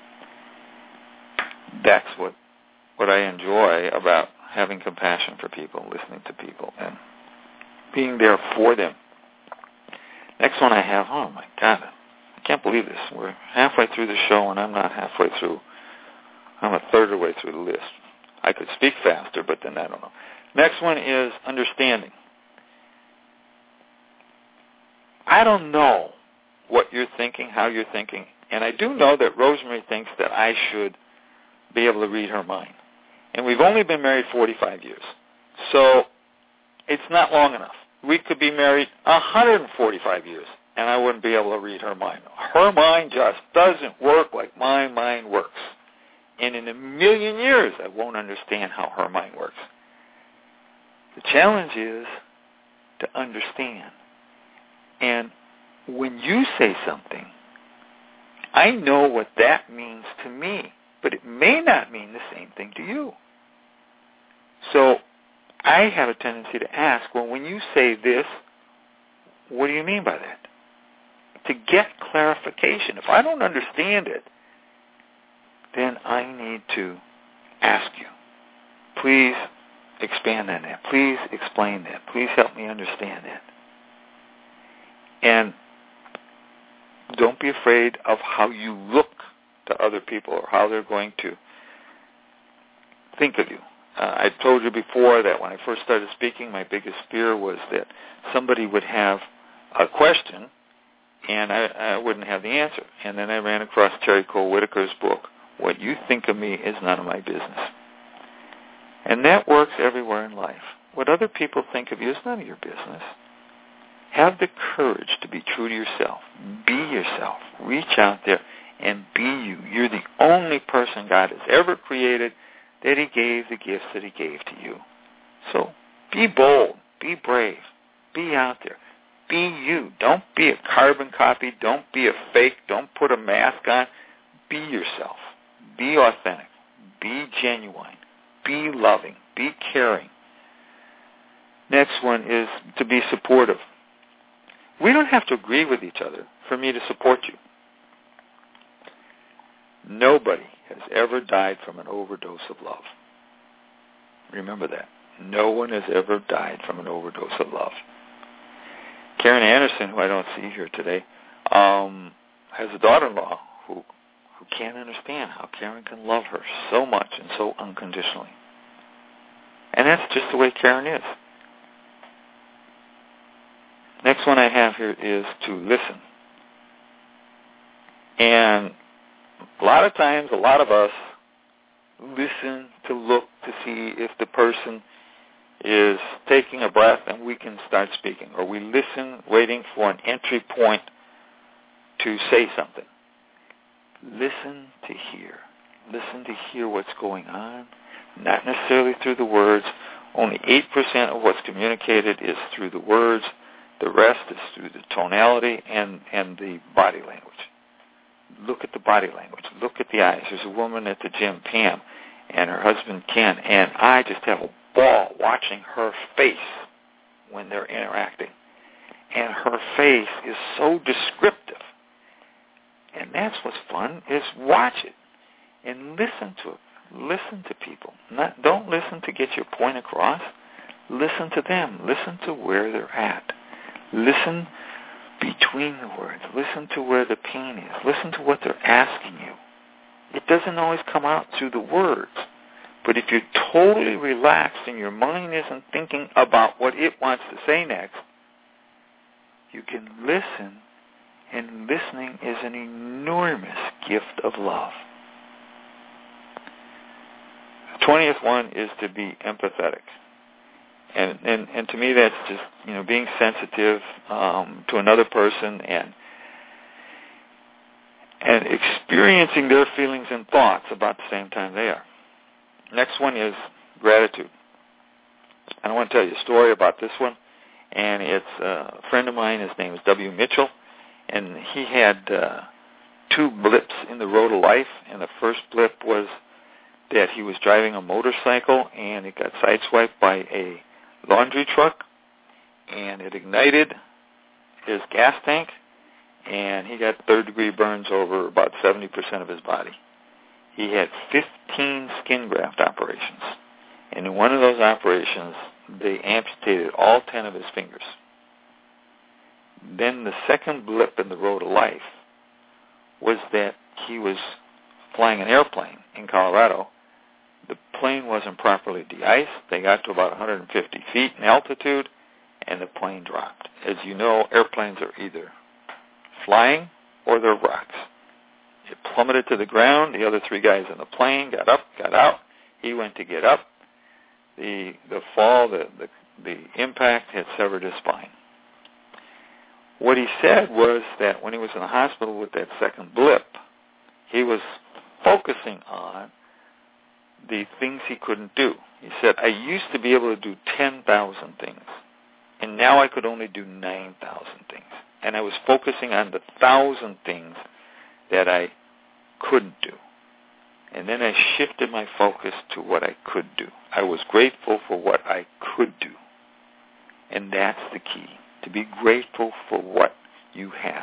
that's what I enjoy about having compassion for people, listening to people, and being there for them. Next one I have, oh my God, I can't believe this. We're halfway through the show, and I'm not halfway through. I'm a third of the way through the list. I could speak faster, but then I don't know. Next one is understanding. I don't know what you're thinking, how you're thinking, and I do know that Rosemary thinks that I should be able to read her mind. And we've only been married 45 years, so it's not long enough. We could be married 145 years, and I wouldn't be able to read her mind. Her mind just doesn't work like my mind works. And in a million years, I won't understand how her mind works. The challenge is to understand. And when you say something, I know what that means to me, but it may not mean the same thing to you. So I have a tendency to ask, well, when you say this, what do you mean by that? To get clarification. If I don't understand it, then I need to ask you, please expand on that. Please explain that. Please help me understand that. And don't be afraid of how you look to other people or how they're going to think of you. I told you before that when I first started speaking, my biggest fear was that somebody would have a question and I wouldn't have the answer. And then I ran across Terry Cole Whitaker's book, What You Think of Me Is None of My Business. And that works everywhere in life. What other people think of you is none of your business. Have the courage to be true to yourself. Be yourself. Reach out there and be you. You're the only person God has ever created that He gave the gifts that He gave to you. So be bold. Be brave. Be out there. Be you. Don't be a carbon copy. Don't be a fake. Don't put a mask on. Be yourself. Be authentic. Be genuine. Be loving. Be caring. Next one is to be supportive. We don't have to agree with each other for me to support you. Nobody has ever died from an overdose of love. Remember that. No one has ever died from an overdose of love. Karen Anderson, who I don't see here today, has a daughter-in-law who can't understand how Karen can love her so much and so unconditionally. And that's just the way Karen is. Next one I have here is to listen. And a lot of times, a lot of us listen to look to see if the person is taking a breath and we can start speaking. Or we listen waiting for an entry point to say something. Listen to hear. Listen to hear what's going on, not necessarily through the words. Only 8% of what's communicated is through the words. The rest is through the tonality and the body language. Look at the body language. Look at the eyes. There's a woman at the gym, Pam, and her husband, Ken, and I just have a ball watching her face when they're interacting. And her face is so descriptive. And that's what's fun, is watch it and listen to it. Listen to people. Don't listen to get your point across. Listen to them. Listen to where they're at. Listen between the words. Listen to where the pain is. Listen to what they're asking you. It doesn't always come out through the words. But if you're totally relaxed and your mind isn't thinking about what it wants to say next, you can listen, and listening is an enormous gift of love. 20th one is to be empathetic. And to me, that's just, being sensitive to another person and experiencing their feelings and thoughts about the same time they are. Next one is gratitude. And I want to tell you a story about this one. And it's a friend of mine. His name is W. Mitchell. And he had 2 blips in the road of life. And the first blip was that he was driving a motorcycle and it got sideswiped by a laundry truck. And it ignited his gas tank. And he got third-degree burns over about 70% of his body. He had 15 skin graft operations. And in one of those operations, they amputated all 10 of his fingers. Then the second blip in the road of life was that he was flying an airplane in Colorado. The plane wasn't properly de-iced. They got to about 150 feet in altitude, and the plane dropped. As you know, airplanes are either flying or they're rocks. It plummeted to the ground. The other 3 guys in the plane got up, got out. He went to get up. The fall, the impact had severed his spine. What he said was that when he was in the hospital with that second blip, he was focusing on the things he couldn't do. He said, I used to be able to do 10,000 things, and now I could only do 9,000 things. And I was focusing on the 1,000 things that I couldn't do. And then I shifted my focus to what I could do. I was grateful for what I could do. And that's the key, to be grateful for what you have.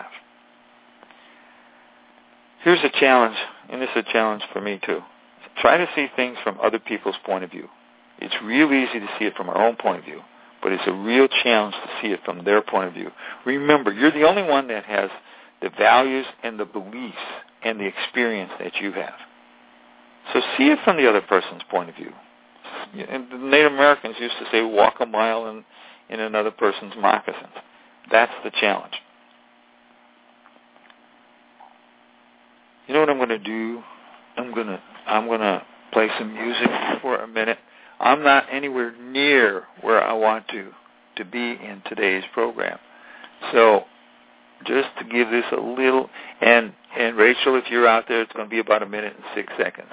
Here's a challenge, and this is a challenge for me too. Try to see things from other people's point of view. It's real easy to see it from our own point of view, but it's a real challenge to see it from their point of view. Remember, you're the only one that has the values and the beliefs and the experience that you have. So see it from the other person's point of view. And the Native Americans used to say, walk a mile in another person's moccasins. That's the challenge. You know what I'm going to do? I'm going to play some music for a minute. I'm not anywhere near where I want to be in today's program. So just to give this a little, and Rachel, if you're out there, it's going to be about 1 minute and 6 seconds.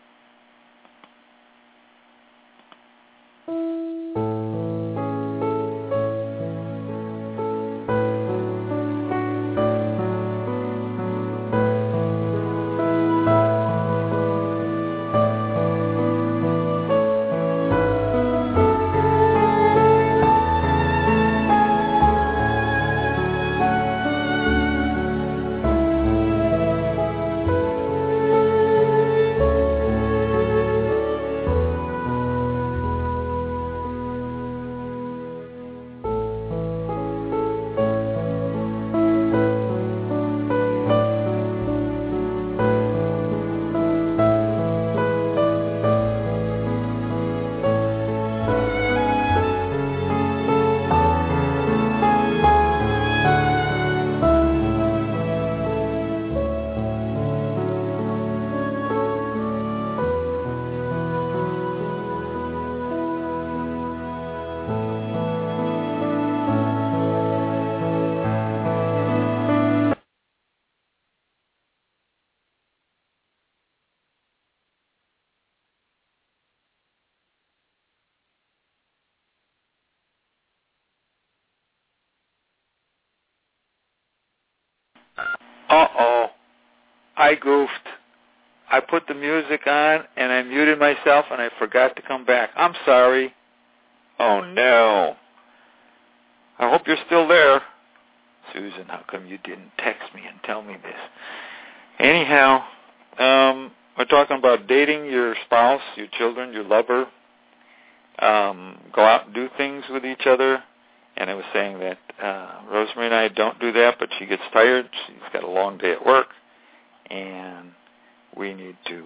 Uh-oh, I goofed. I put the music on, and I muted myself, and I forgot to come back. I'm sorry. Oh, no. I hope you're still there. Susan, how come you didn't text me and tell me this? Anyhow, we're talking about dating your spouse, your children, your lover. Go out and do things with each other. And I was saying that Rosemary and I don't do that, but she gets tired. She's got a long day at work, and we need to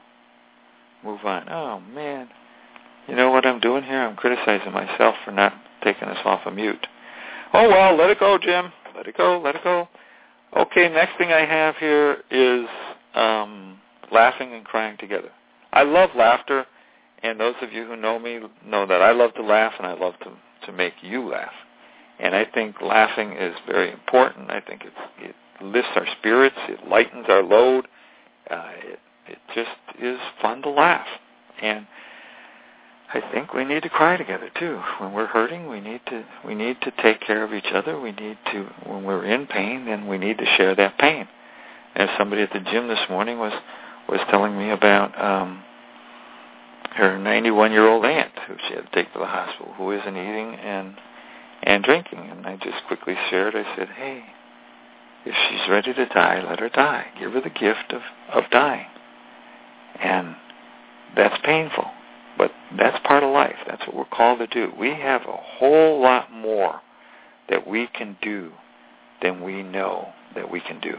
move on. Oh, man. You know what I'm doing here? I'm criticizing myself for not taking this off of mute. Oh, well, let it go, Jim. Let it go, let it go. Okay, next thing I have here is laughing and crying together. I love laughter, And those of you who know me know that I love to laugh, and I love to make you laugh. And I think laughing is very important. I think it lifts our spirits. It lightens our load. It just is fun to laugh. And I think we need to cry together too. When we're hurting, we need to take care of each other. When we're in pain, then we need to share that pain. As somebody at the gym this morning was telling me about her 91-year-old aunt who she had to take to the hospital, who isn't eating and drinking. And I just quickly shared, I said, hey, if she's ready to die, let her die. Give her the gift of dying. And that's painful, but that's part of life. That's what we're called to do. We have a whole lot more that we can do than we know that we can do.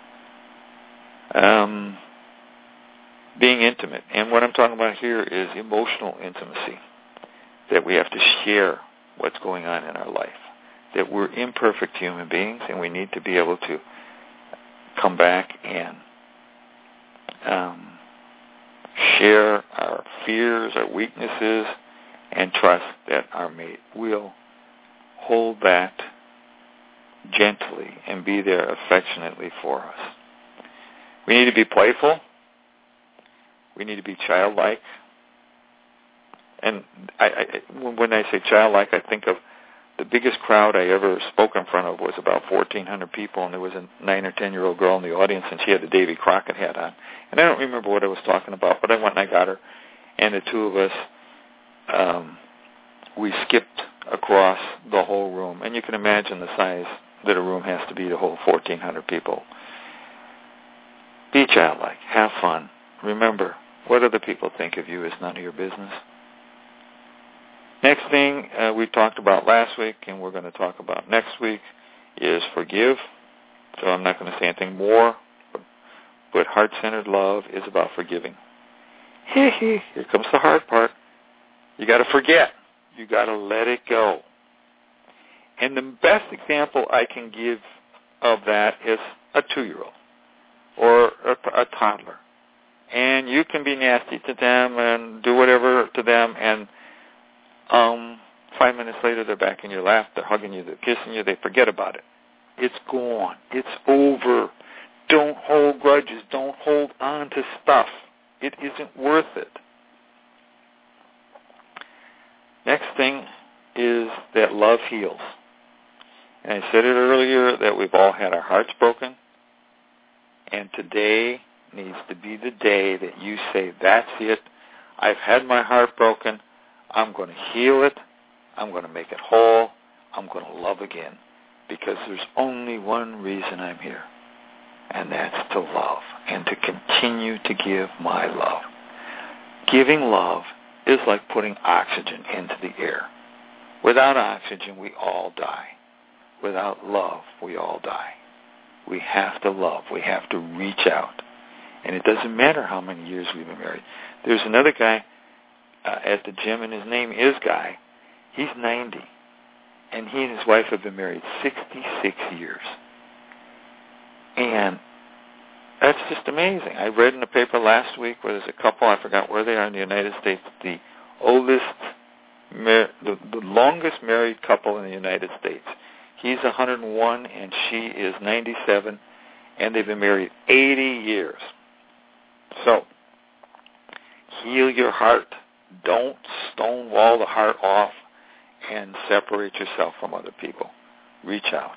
Being intimate. And what I'm talking about here is emotional intimacy, that we have to share what's going on in our life, that we're imperfect human beings, and we need to be able to come back and share our fears, our weaknesses, and trust that our mate will hold that gently and be there affectionately for us. We need to be playful. We need to be childlike. And when I say childlike, I think of the biggest crowd I ever spoke in front of was about 1,400 people, and there was a 9 or 10-year-old girl in the audience, and she had the Davy Crockett hat on. And I don't remember what I was talking about, but I went and I got her, and the two of us, we skipped across the whole room. And you can imagine the size that a room has to be to hold 1,400 people. Be childlike. Have fun. Remember, what other people think of you is none of your business. Next thing we talked about last week, and we're going to talk about next week, is forgive. So I'm not going to say anything more, but heart-centered love is about forgiving. Here comes the hard part. You got to forget. You got to let it go. And the best example I can give of that is a 2-year-old or a toddler. And you can be nasty to them and do whatever to them, and 5 minutes later they're back in your lap, they're hugging you, they're kissing you, they forget about it. It's gone. It's over. Don't hold grudges. Don't hold on to stuff. It isn't worth it. Next thing is that love heals. And I said it earlier that we've all had our hearts broken, and today needs to be the day that you say, that's it. I've had my heart broken. I'm going to heal it. I'm going to make it whole. I'm going to love again, because there's only one reason I'm here, and that's to love and to continue to give my love. Giving love is like putting oxygen into the air. Without oxygen, we all die. Without love, we all die. We have to love. We have to reach out. And it doesn't matter how many years we've been married. There's another guy at the gym, and his name is Guy. He's 90, and he and his wife have been married 66 years. And that's just amazing. I read in the paper last week where there's a couple, I forgot where they are in the United States, the longest married couple in the United States. He's 101, and she is 97, and they've been married 80 years. So, heal your heart. Don't stonewall the heart off and separate yourself from other people. Reach out.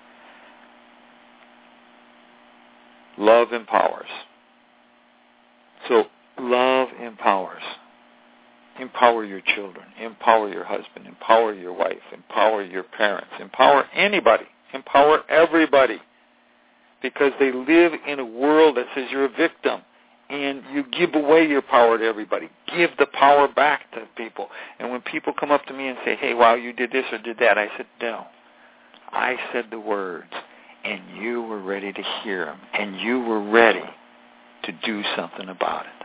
Love empowers. So, love empowers. Empower your children. Empower your husband. Empower your wife. Empower your parents. Empower anybody. Empower everybody. Because they live in a world that says you're a victim. And you give away your power to everybody. Give the power back to people. And when people come up to me and say, hey, wow, you did this or did that, I said, no. I said the words, and you were ready to hear them. And you were ready to do something about it.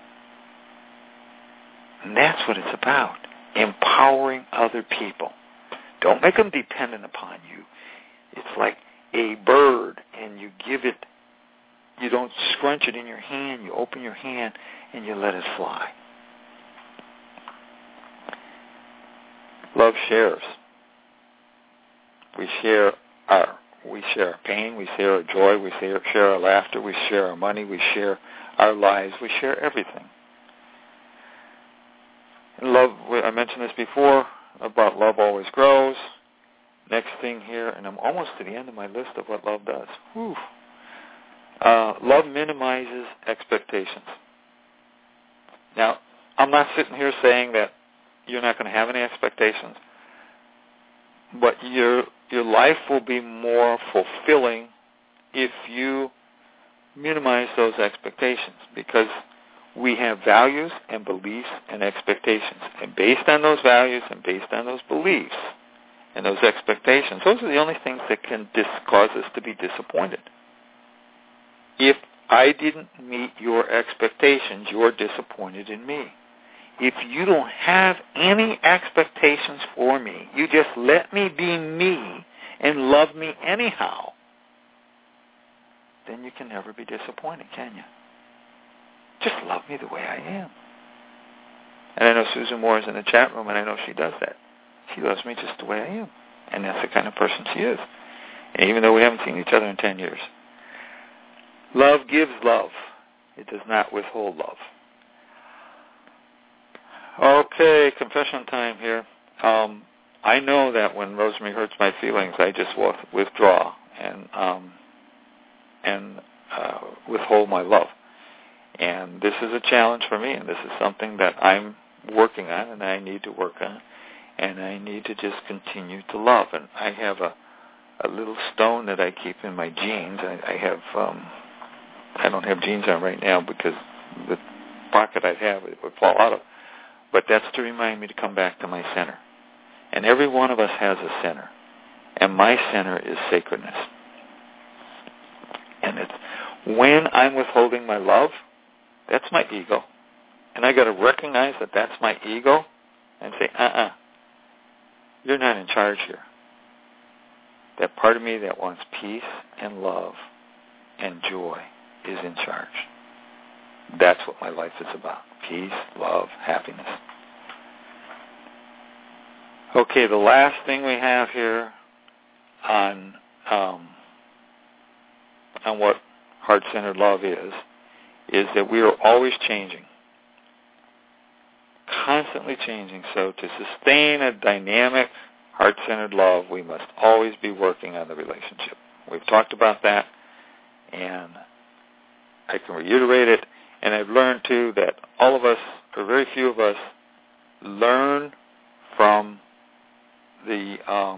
And that's what it's about. Empowering other people. Don't make them dependent upon you. It's like a bird, and you give it. You don't scrunch it in your hand. You open your hand, and you let it fly. Love shares. We share our pain, we share our joy, we share our laughter, we share our money, we share our lives, we share everything. And love, I mentioned this before, about love always grows. Next thing here, and I'm almost to the end of my list of what love does. Whew. Love minimizes expectations. Now, I'm not sitting here saying that you're not going to have any expectations, but your life will be more fulfilling if you minimize those expectations, because we have values and beliefs and expectations. And based on those values and based on those beliefs and those expectations, those are the only things that can cause us to be disappointed. If I didn't meet your expectations, you're disappointed in me. If you don't have any expectations for me, you just let me be me and love me anyhow, then you can never be disappointed, can you? Just love me the way I am. And I know Susan Moore is in the chat room, and I know she does that. She loves me just the way I am. And that's the kind of person she is. And even though we haven't seen each other in 10 years. Love gives love. It does not withhold love. Okay, confession time here. I know that when Rosemary hurts my feelings, I just withdraw and withhold my love. And this is a challenge for me, and this is something that I'm working on, and I need to work on, and I need to just continue to love. And I have a little stone that I keep in my jeans. I don't have jeans on right now because the pocket I'd have, it would fall out of. But that's to remind me to come back to my center. And every one of us has a center. And my center is sacredness. And it's when I'm withholding my love, that's my ego. And I got to recognize that that's my ego and say, you're not in charge here. That part of me that wants peace and love and joy is in charge. That's what my life is about. Peace, love, happiness. Okay, the last thing we have here on what heart-centered love is that we are always changing. Constantly changing. So to sustain a dynamic, heart-centered love, we must always be working on the relationship. We've talked about that, and I can reiterate it. And I've learned, too, that all of us, or very few of us, learn from the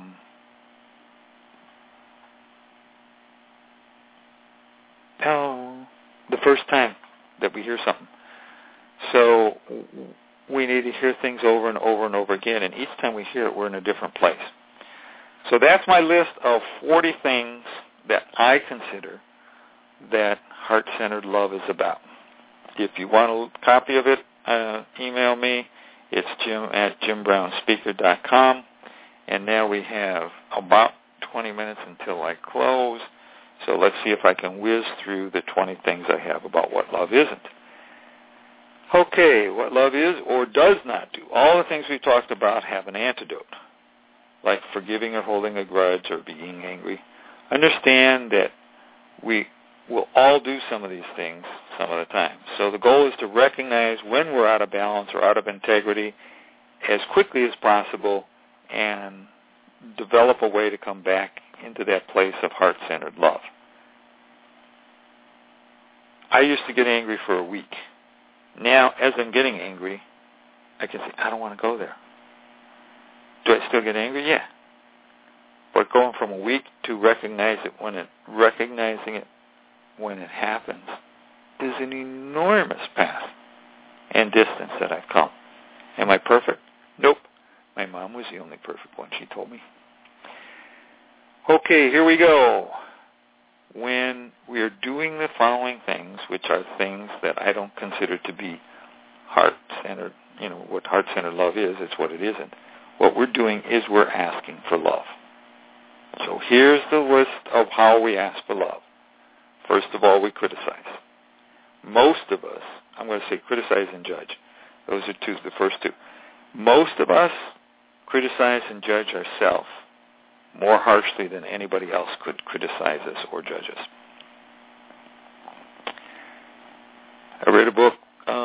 first time that we hear something. So we need to hear things over and over and over again, and each time we hear it, we're in a different place. So that's my list of 40 things that I consider that heart-centered love is about. If you want a copy of it, email me. It's jim@jimbrownspeaker.com. And now we have about 20 minutes until I close. So let's see if I can whiz through the 20 things I have about what love isn't. Okay, what love is or does not do. All the things we talked about have an antidote, like forgiving or holding a grudge or being angry. Understand that we will all do some of these things some of the time. So the goal is to recognize when we're out of balance or out of integrity as quickly as possible and develop a way to come back into that place of heart-centered love. I used to get angry for a week. Now, as I'm getting angry, I can say, I don't want to go there. Do I still get angry? Yeah. But going from a week to recognizing it when it happens is an enormous path and distance that I've come. Am I perfect? Nope. My mom was the only perfect one, she told me. Okay, here we go. When we are doing the following things, which are things that I don't consider to be heart-centered, what heart-centered love is, it's what it isn't. What we're doing is we're asking for love. So here's the list of how we ask for love. First of all, we criticize. Most of us, I'm going to say criticize and judge. Those are the first two. Most of us criticize and judge ourselves more harshly than anybody else could criticize us or judge us. I read a book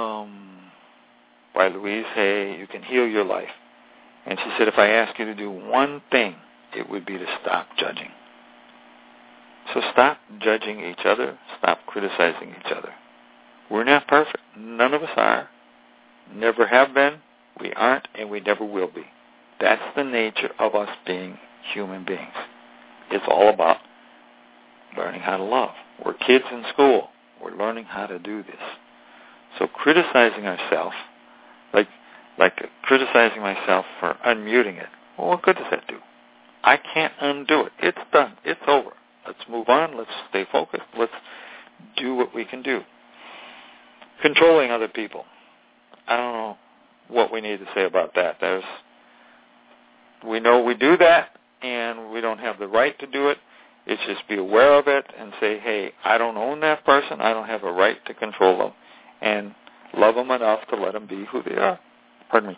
by Louise Hay, You Can Heal Your Life. And she said, if I ask you to do one thing, it would be to stop judging. So stop judging each other. Stop criticizing each other. We're not perfect. None of us are. Never have been. We aren't, and we never will be. That's the nature of us being human beings. It's all about learning how to love. We're kids in school. We're learning how to do this. So criticizing ourselves, like criticizing myself for unmuting it, well, what good does that do? I can't undo it. It's done. It's over. Let's move on. Let's stay focused. Let's do what we can do. Controlling other people. I don't know what we need to say about that. We know we do that, and we don't have the right to do it. It's just be aware of it and say, hey, I don't own that person. I don't have a right to control them, and love them enough to let them be who they are. Pardon me.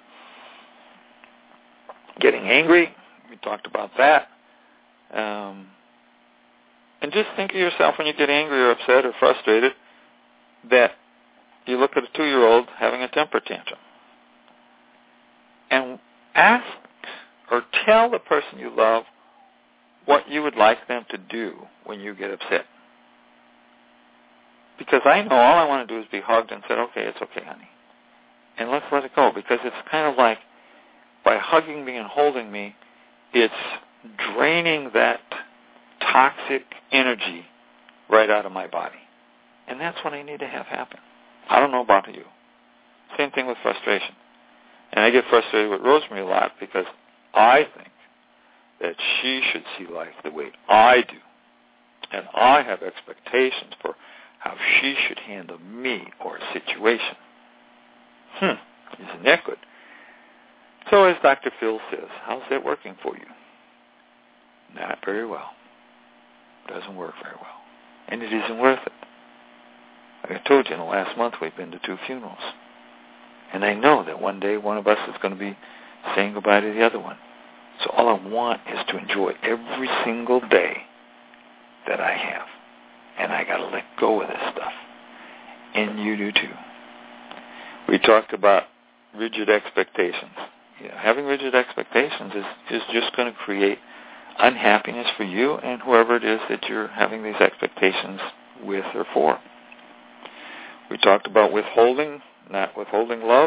Getting angry, we talked about that. And just think of yourself when you get angry or upset or frustrated that you look at a 2-year-old having a temper tantrum. And ask or tell the person you love what you would like them to do when you get upset. Because I know all I want to do is be hugged and said, okay, it's okay, honey. And let's let it go. Because it's kind of like by hugging me and holding me, it's draining that toxic energy right out of my body. And that's what I need to have happen. I don't know about you. Same thing with frustration. And I get frustrated with Rosemary a lot because I think that she should see life the way I do. And I have expectations for how she should handle me or a situation. Isn't that good? So as Dr. Phil says, how's that working for you? Not very well. Doesn't work very well. And it isn't worth it. Like I told you, in the last month we've been to 2 funerals. And I know that one day one of us is going to be saying goodbye to the other one. So all I want is to enjoy every single day that I have. And I got to let go of this stuff. And you do too. We talked about rigid expectations. Having rigid expectations is just going to create unhappiness for you and whoever it is that you're having these expectations with or for. We talked about withholding, not withholding love.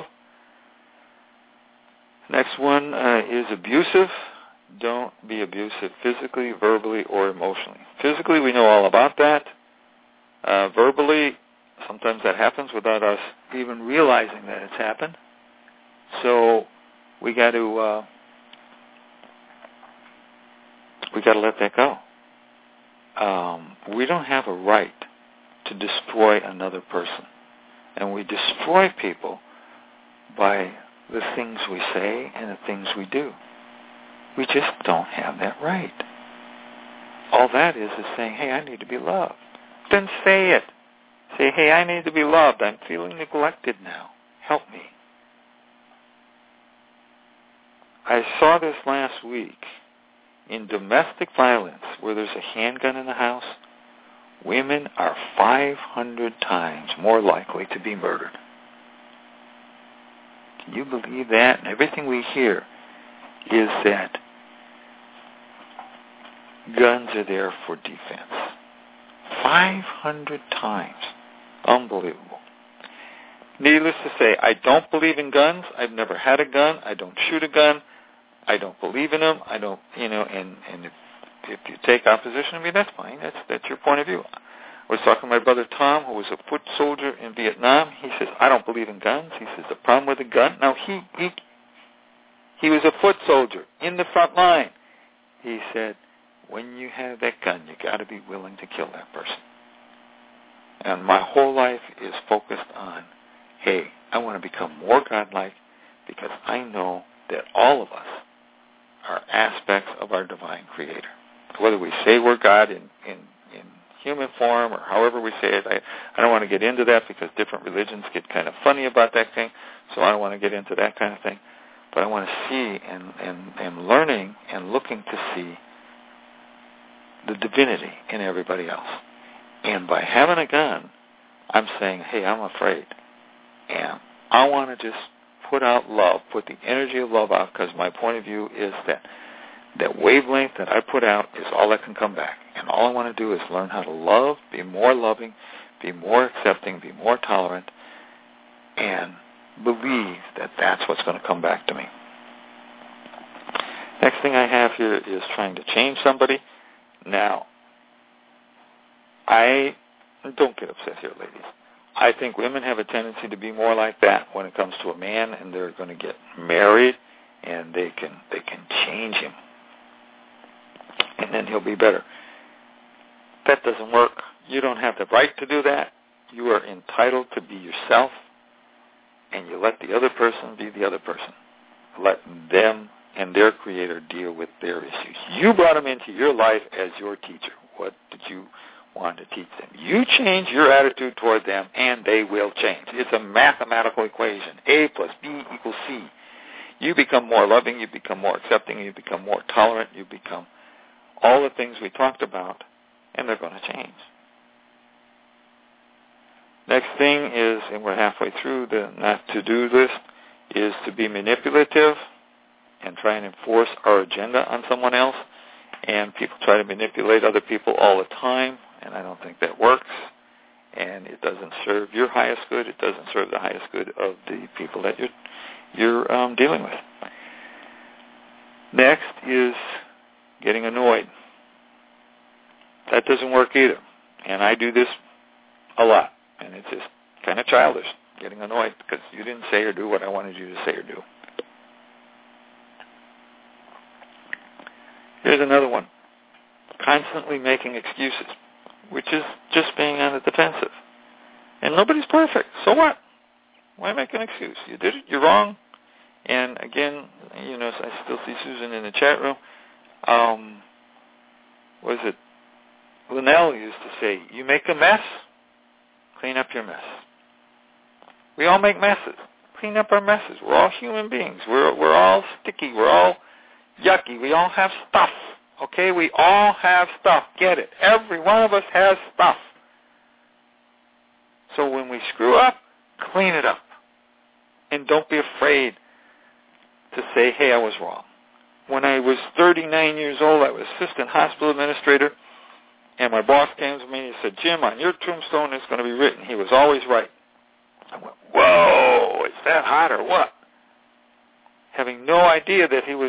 Next one is abusive. Don't be abusive physically, verbally, or emotionally. Physically, we know all about that. Verbally, sometimes that happens without us even realizing that it's happened. So we got to let that go. We don't have a right to destroy another person, and we destroy people by the things we say and the things we do. We just don't have that right. All that is saying, hey, I need to be loved. Then say it. Say, hey, I need to be loved. I'm feeling neglected now. Help me. I saw this last week in domestic violence where there's a handgun in the house. Women are 500 times more likely to be murdered. Can you believe that? And everything we hear is that guns are there for defense. 500 times. Unbelievable. Needless to say, I don't believe in guns. I've never had a gun. I don't shoot a gun. I don't believe in them. I don't, and if you take opposition to me, that's fine. That's your point of view. I was talking to my brother Tom, who was a foot soldier in Vietnam. He says, I don't believe in guns. He says, the problem with a gun, now he was a foot soldier in the front line. He said, when you have that gun, you got to be willing to kill that person. And my whole life is focused on, hey, I want to become more godlike because I know that all of us are aspects of our divine creator. Whether we say we're God in human form or however we say it, I don't want to get into that because different religions get kind of funny about that thing, so I don't want to get into that kind of thing. but I want to see and learning and looking to see the divinity in everybody else. And by having a gun, I'm saying, hey, I'm afraid. And I want to just put out love, put the energy of love out, because my point of view is that wavelength that I put out is all that can come back. And all I want to do is learn how to love, be more loving, be more accepting, be more tolerant, and believe that that's what's going to come back to me. Next thing I have here is trying to change somebody. Now, I don't get upset here, ladies. I think women have a tendency to be more like that when it comes to a man, and they're going to get married, and they can change him, and then he'll be better. That doesn't work. You don't have the right to do that. You are entitled to be yourself, and you let the other person be the other person. Let them and their creator deal with their issues. You brought them into your life as your teacher. What did you want to teach them? You change your attitude toward them, and they will change. It's a mathematical equation. A plus B equals C. You become more loving, you become more accepting, you become more tolerant, you become all the things we talked about, and they're going to change. Next thing is, and we're halfway through the not to-do list, is to be manipulative and try and enforce our agenda on someone else. And people try to manipulate other people all the time, and I don't think that works. And it doesn't serve your highest good. It doesn't serve the highest good of the people that you're dealing with. Next is getting annoyed. That doesn't work either. And I do this a lot. And it's just kind of childish, getting annoyed because you didn't say or do what I wanted you to say or do. Here's another one. Constantly making excuses, which is just being on the defensive. And nobody's perfect. So what? Why make an excuse? You did it. You're wrong. And again, I still see Susan in the chat room. Was it Linnell used to say, you make a mess, clean up your mess. We all make messes. Clean up our messes. We're all human beings. We're all sticky. We're all yucky. We all have stuff. Okay? We all have stuff. Get it? Every one of us has stuff. So when we screw up, clean it up. And don't be afraid to say, hey, I was wrong. When I was 39 years old, I was assistant hospital administrator, and my boss came to me and he said, Jim, on your tombstone it's going to be written, he was always right. I went, whoa, is that hot or what? Having no idea that he was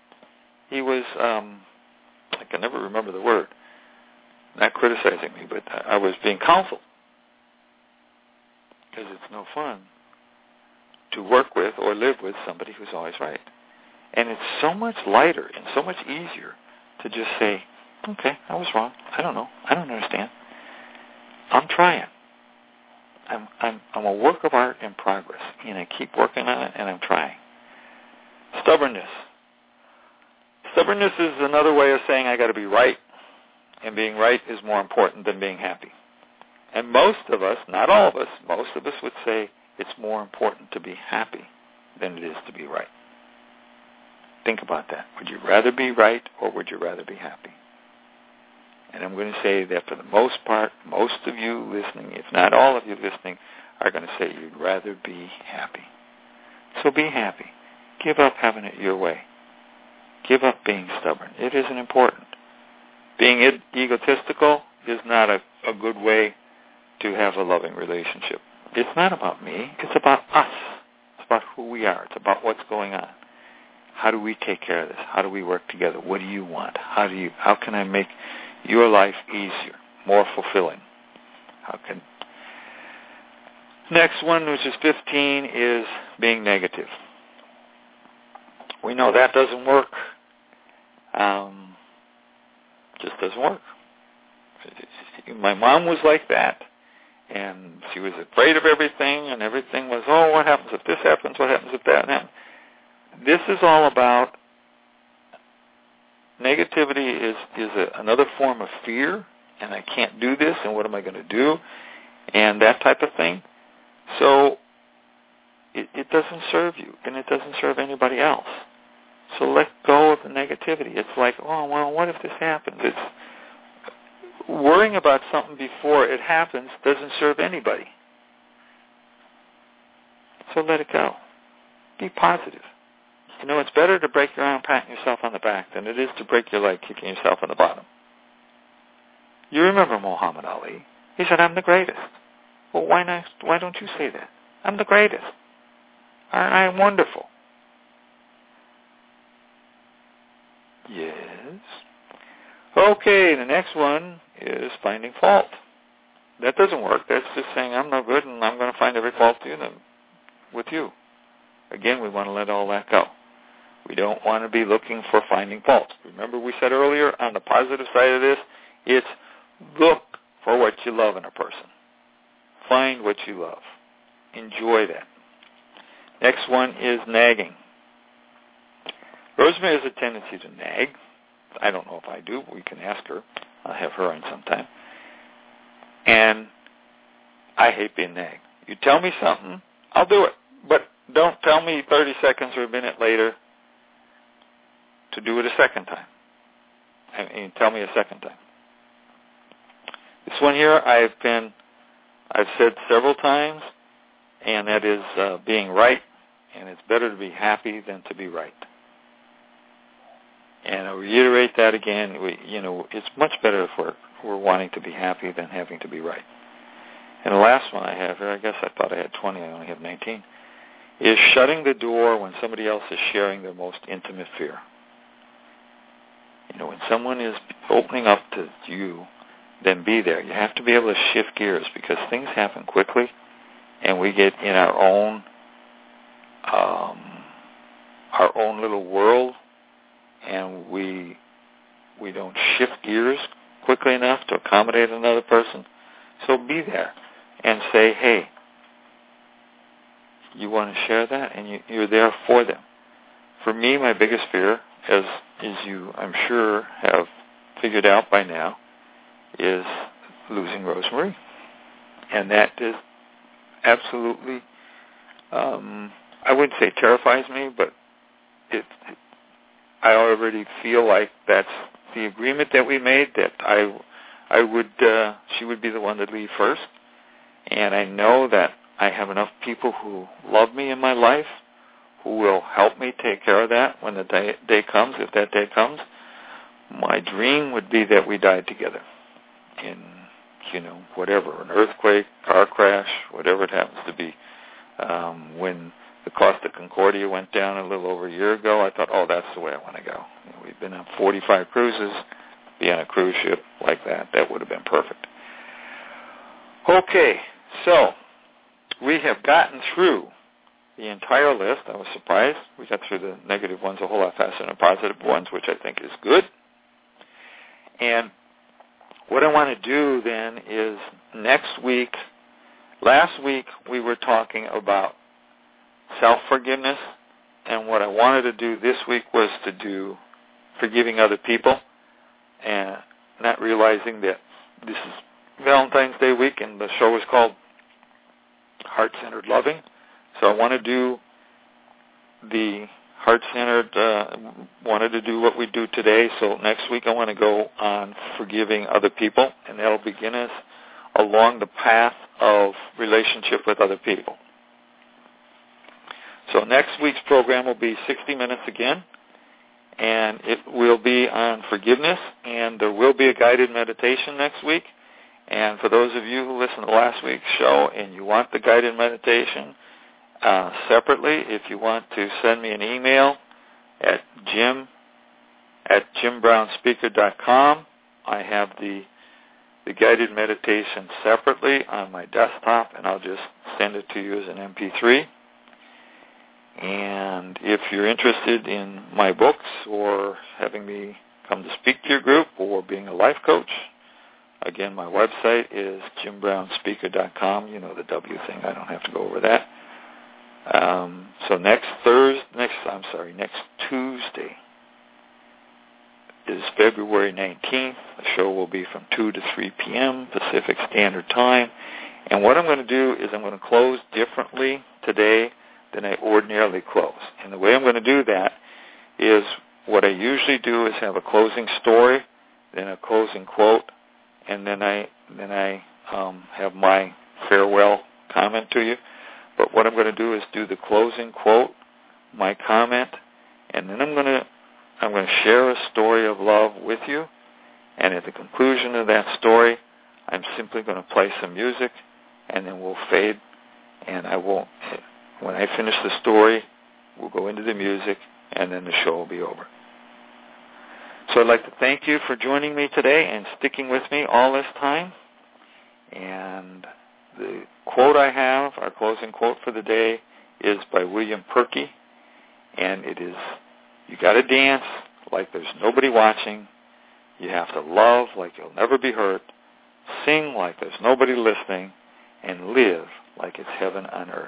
I can never remember the word, not criticizing me, but I was being counseled. Because it's no fun to work with or live with somebody who's always right. And it's so much lighter and so much easier to just say, okay, I was wrong. I don't know. I don't understand. I'm trying. I'm a work of art in progress, and I keep working on it, and I'm trying. Stubbornness. Stubbornness is another way of saying I got to be right, and being right is more important than being happy. And most of us, not all of us, most of us would say it's more important to be happy than it is to be right. Think about that. Would you rather be right or would you rather be happy? And I'm going to say that for the most part, most of you listening, if not all of you listening, are going to say you'd rather be happy. So be happy. Give up having it your way. Give up being stubborn. It isn't important. Being egotistical is not a good way to have a loving relationship. It's not about me. It's about us. It's about who we are. It's about what's going on. How do we take care of this? How do we work together? What do you want? How can I make your life easier, more fulfilling? Next one, which is 15, is being negative. We know that doesn't work. Just doesn't work. My mom was like that, and she was afraid of everything, and everything was, oh, what happens if this happens? What happens if that happens? This is all about negativity is another form of fear, and I can't do this, and what am I going to do, and that type of thing. So it doesn't serve you, and it doesn't serve anybody else. So let go of the negativity. It's like, oh, well, what if this happens? It's worrying about something before it happens doesn't serve anybody. So let it go. Be positive. You know, it's better to break your arm patting yourself on the back than it is to break your leg kicking yourself in the bottom. You remember Muhammad Ali. He said, I'm the greatest. Well, why not? Why don't you say that? I'm the greatest. I am wonderful. Yes. Okay, the next one is finding fault. That doesn't work. That's just saying I'm no good and I'm going to find every fault with you. Again, we want to let all that go. We don't want to be looking for finding fault. Remember we said earlier, on the positive side of this, it's look for what you love in a person. Find what you love. Enjoy that. Next one is nagging. Rosemary has a tendency to nag. I don't know if I do. We can ask her. I'll have her on sometime. And I hate being nagged. You tell me something, I'll do it. But don't tell me 30 seconds or a minute later to do it a second time. I mean, tell me a second time. This one here I've said several times, and that is being right, and it's better to be happy than to be right. And I'll reiterate that again. It's much better if we're wanting to be happy than having to be right. And the last one I have here, I guess I thought I had 20, I only have 19, is shutting the door when somebody else is sharing their most intimate fear. When someone is opening up to you, then be there. You have to be able to shift gears because things happen quickly, and we get in our own little world, and we don't shift gears quickly enough to accommodate another person. So be there and say, hey, you want to share that, and you're there for them. For me, my biggest fear, as you, I'm sure, have figured out by now, is losing Rosemary. And that is absolutely, I wouldn't say terrifies me, but I already feel like that's the agreement that we made, that she would be the one to leave first. And I know that I have enough people who love me in my life who will help me take care of that when the day comes, if that day comes. My dream would be that we died together in, whatever, an earthquake, car crash, whatever it happens to be. When the Costa Concordia went down a little over a year ago, I thought, oh, that's the way I want to go. We've been on 45 cruises, be on a cruise ship like that. That would have been perfect. Okay, so we have gotten through the entire list. I was surprised. We got through the negative ones a whole lot faster than the positive ones, which I think is good. And what I want to do then is next week, last week we were talking about self-forgiveness, and what I wanted to do this week was to do forgiving other people, and not realizing that this is Valentine's Day week and the show is called Heart-Centered Loving. So I want to do the heart-centered, wanted to do what we do today. So next week I want to go on forgiving other people, and that'll begin us along the path of relationship with other people. So next week's program will be 60 minutes again, and it will be on forgiveness, and there will be a guided meditation next week. And for those of you who listened to last week's show and you want the guided meditation separately, if you want to send me an email at jim@jimbrownspeaker.com. I have the guided meditation separately on my desktop, and I'll just send it to you as an MP3. And if you're interested in my books or having me come to speak to your group or being a life coach, again, my website is jimbrownspeaker.com. You know the W thing. I don't have to go over that. So next Tuesday is February 19th. The show will be from 2 to 3 p.m. Pacific Standard Time. And what I'm going to do is I'm going to close differently today than I ordinarily close. And the way I'm going to do that is what I usually do is have a closing story, then a closing quote, and then I have my farewell comment to you. But what I'm going to do is do the closing quote, my comment, and then I'm going to share a story of love with you. And at the conclusion of that story, I'm simply going to play some music, and then we'll fade. And when I finish the story, we'll go into the music, and then the show will be over. So I'd like to thank you for joining me today and sticking with me all this time. And the quote I have, our closing quote for the day, is by William Perky, and it is, you got to dance like there's nobody watching. You have to love like you'll never be hurt, sing like there's nobody listening, and live like it's heaven on earth.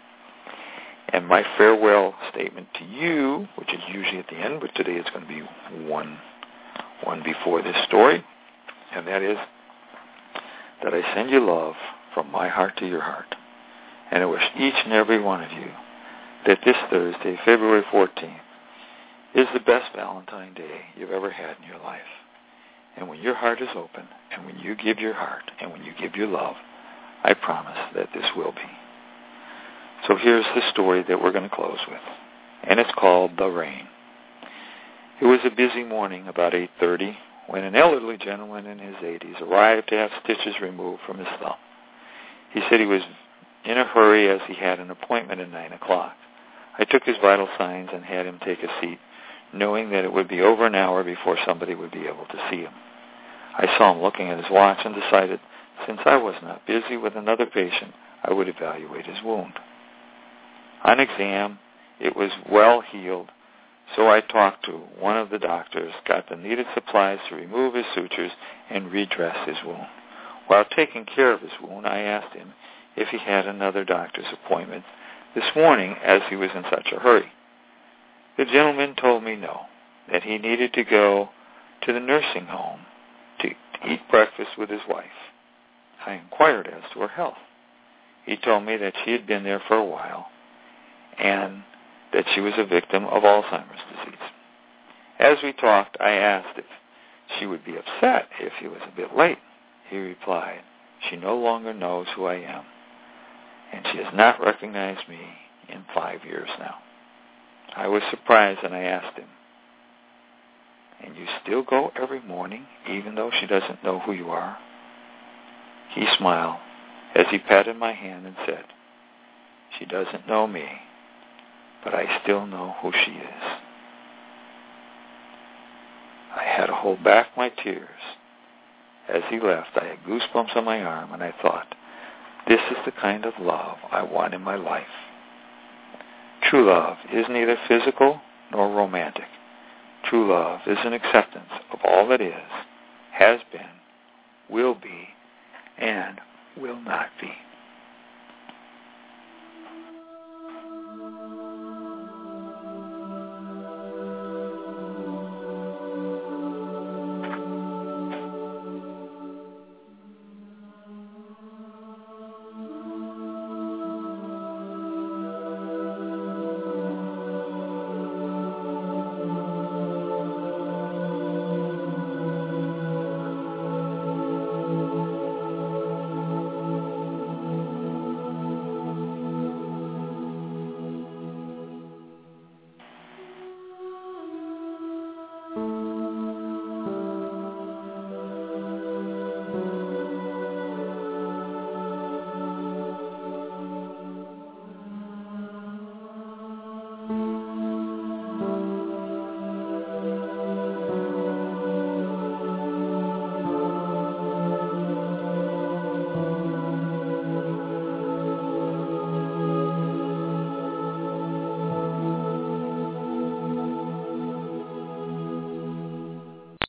And my farewell statement to you, which is usually at the end, but today it's going to be one before this story, and that is that I send you love from my heart to your heart. And I wish each and every one of you that this Thursday, February 14th, is the best Valentine Day you've ever had in your life. And when your heart is open, and when you give your heart, and when you give your love, I promise that this will be. So here's the story that we're going to close with, and it's called The Rain. It was a busy morning about 8:30 when an elderly gentleman in his 80s arrived to have stitches removed from his thumb. He said he was in a hurry as he had an appointment at 9 o'clock. I took his vital signs and had him take a seat, knowing that it would be over an hour before somebody would be able to see him. I saw him looking at his watch and decided, since I was not busy with another patient, I would evaluate his wound. On exam, it was well healed, so I talked to one of the doctors, got the needed supplies to remove his sutures and redress his wound. While taking care of his wound, I asked him if he had another doctor's appointment this morning as he was in such a hurry. The gentleman told me no, that he needed to go to the nursing home to eat breakfast with his wife. I inquired as to her health. He told me that she had been there for a while and that she was a victim of Alzheimer's disease. As we talked, I asked if she would be upset if he was a bit late. He replied, she no longer knows who I am, and she has not recognized me in 5 years now. I was surprised, and I asked him, and you still go every morning, even though she doesn't know who you are? He smiled as he patted my hand and said, she doesn't know me, but I still know who she is. I had to hold back my tears. As he left, I had goosebumps on my arm, and I thought, this is the kind of love I want in my life. True love is neither physical nor romantic. True love is an acceptance of all that is, has been, will be,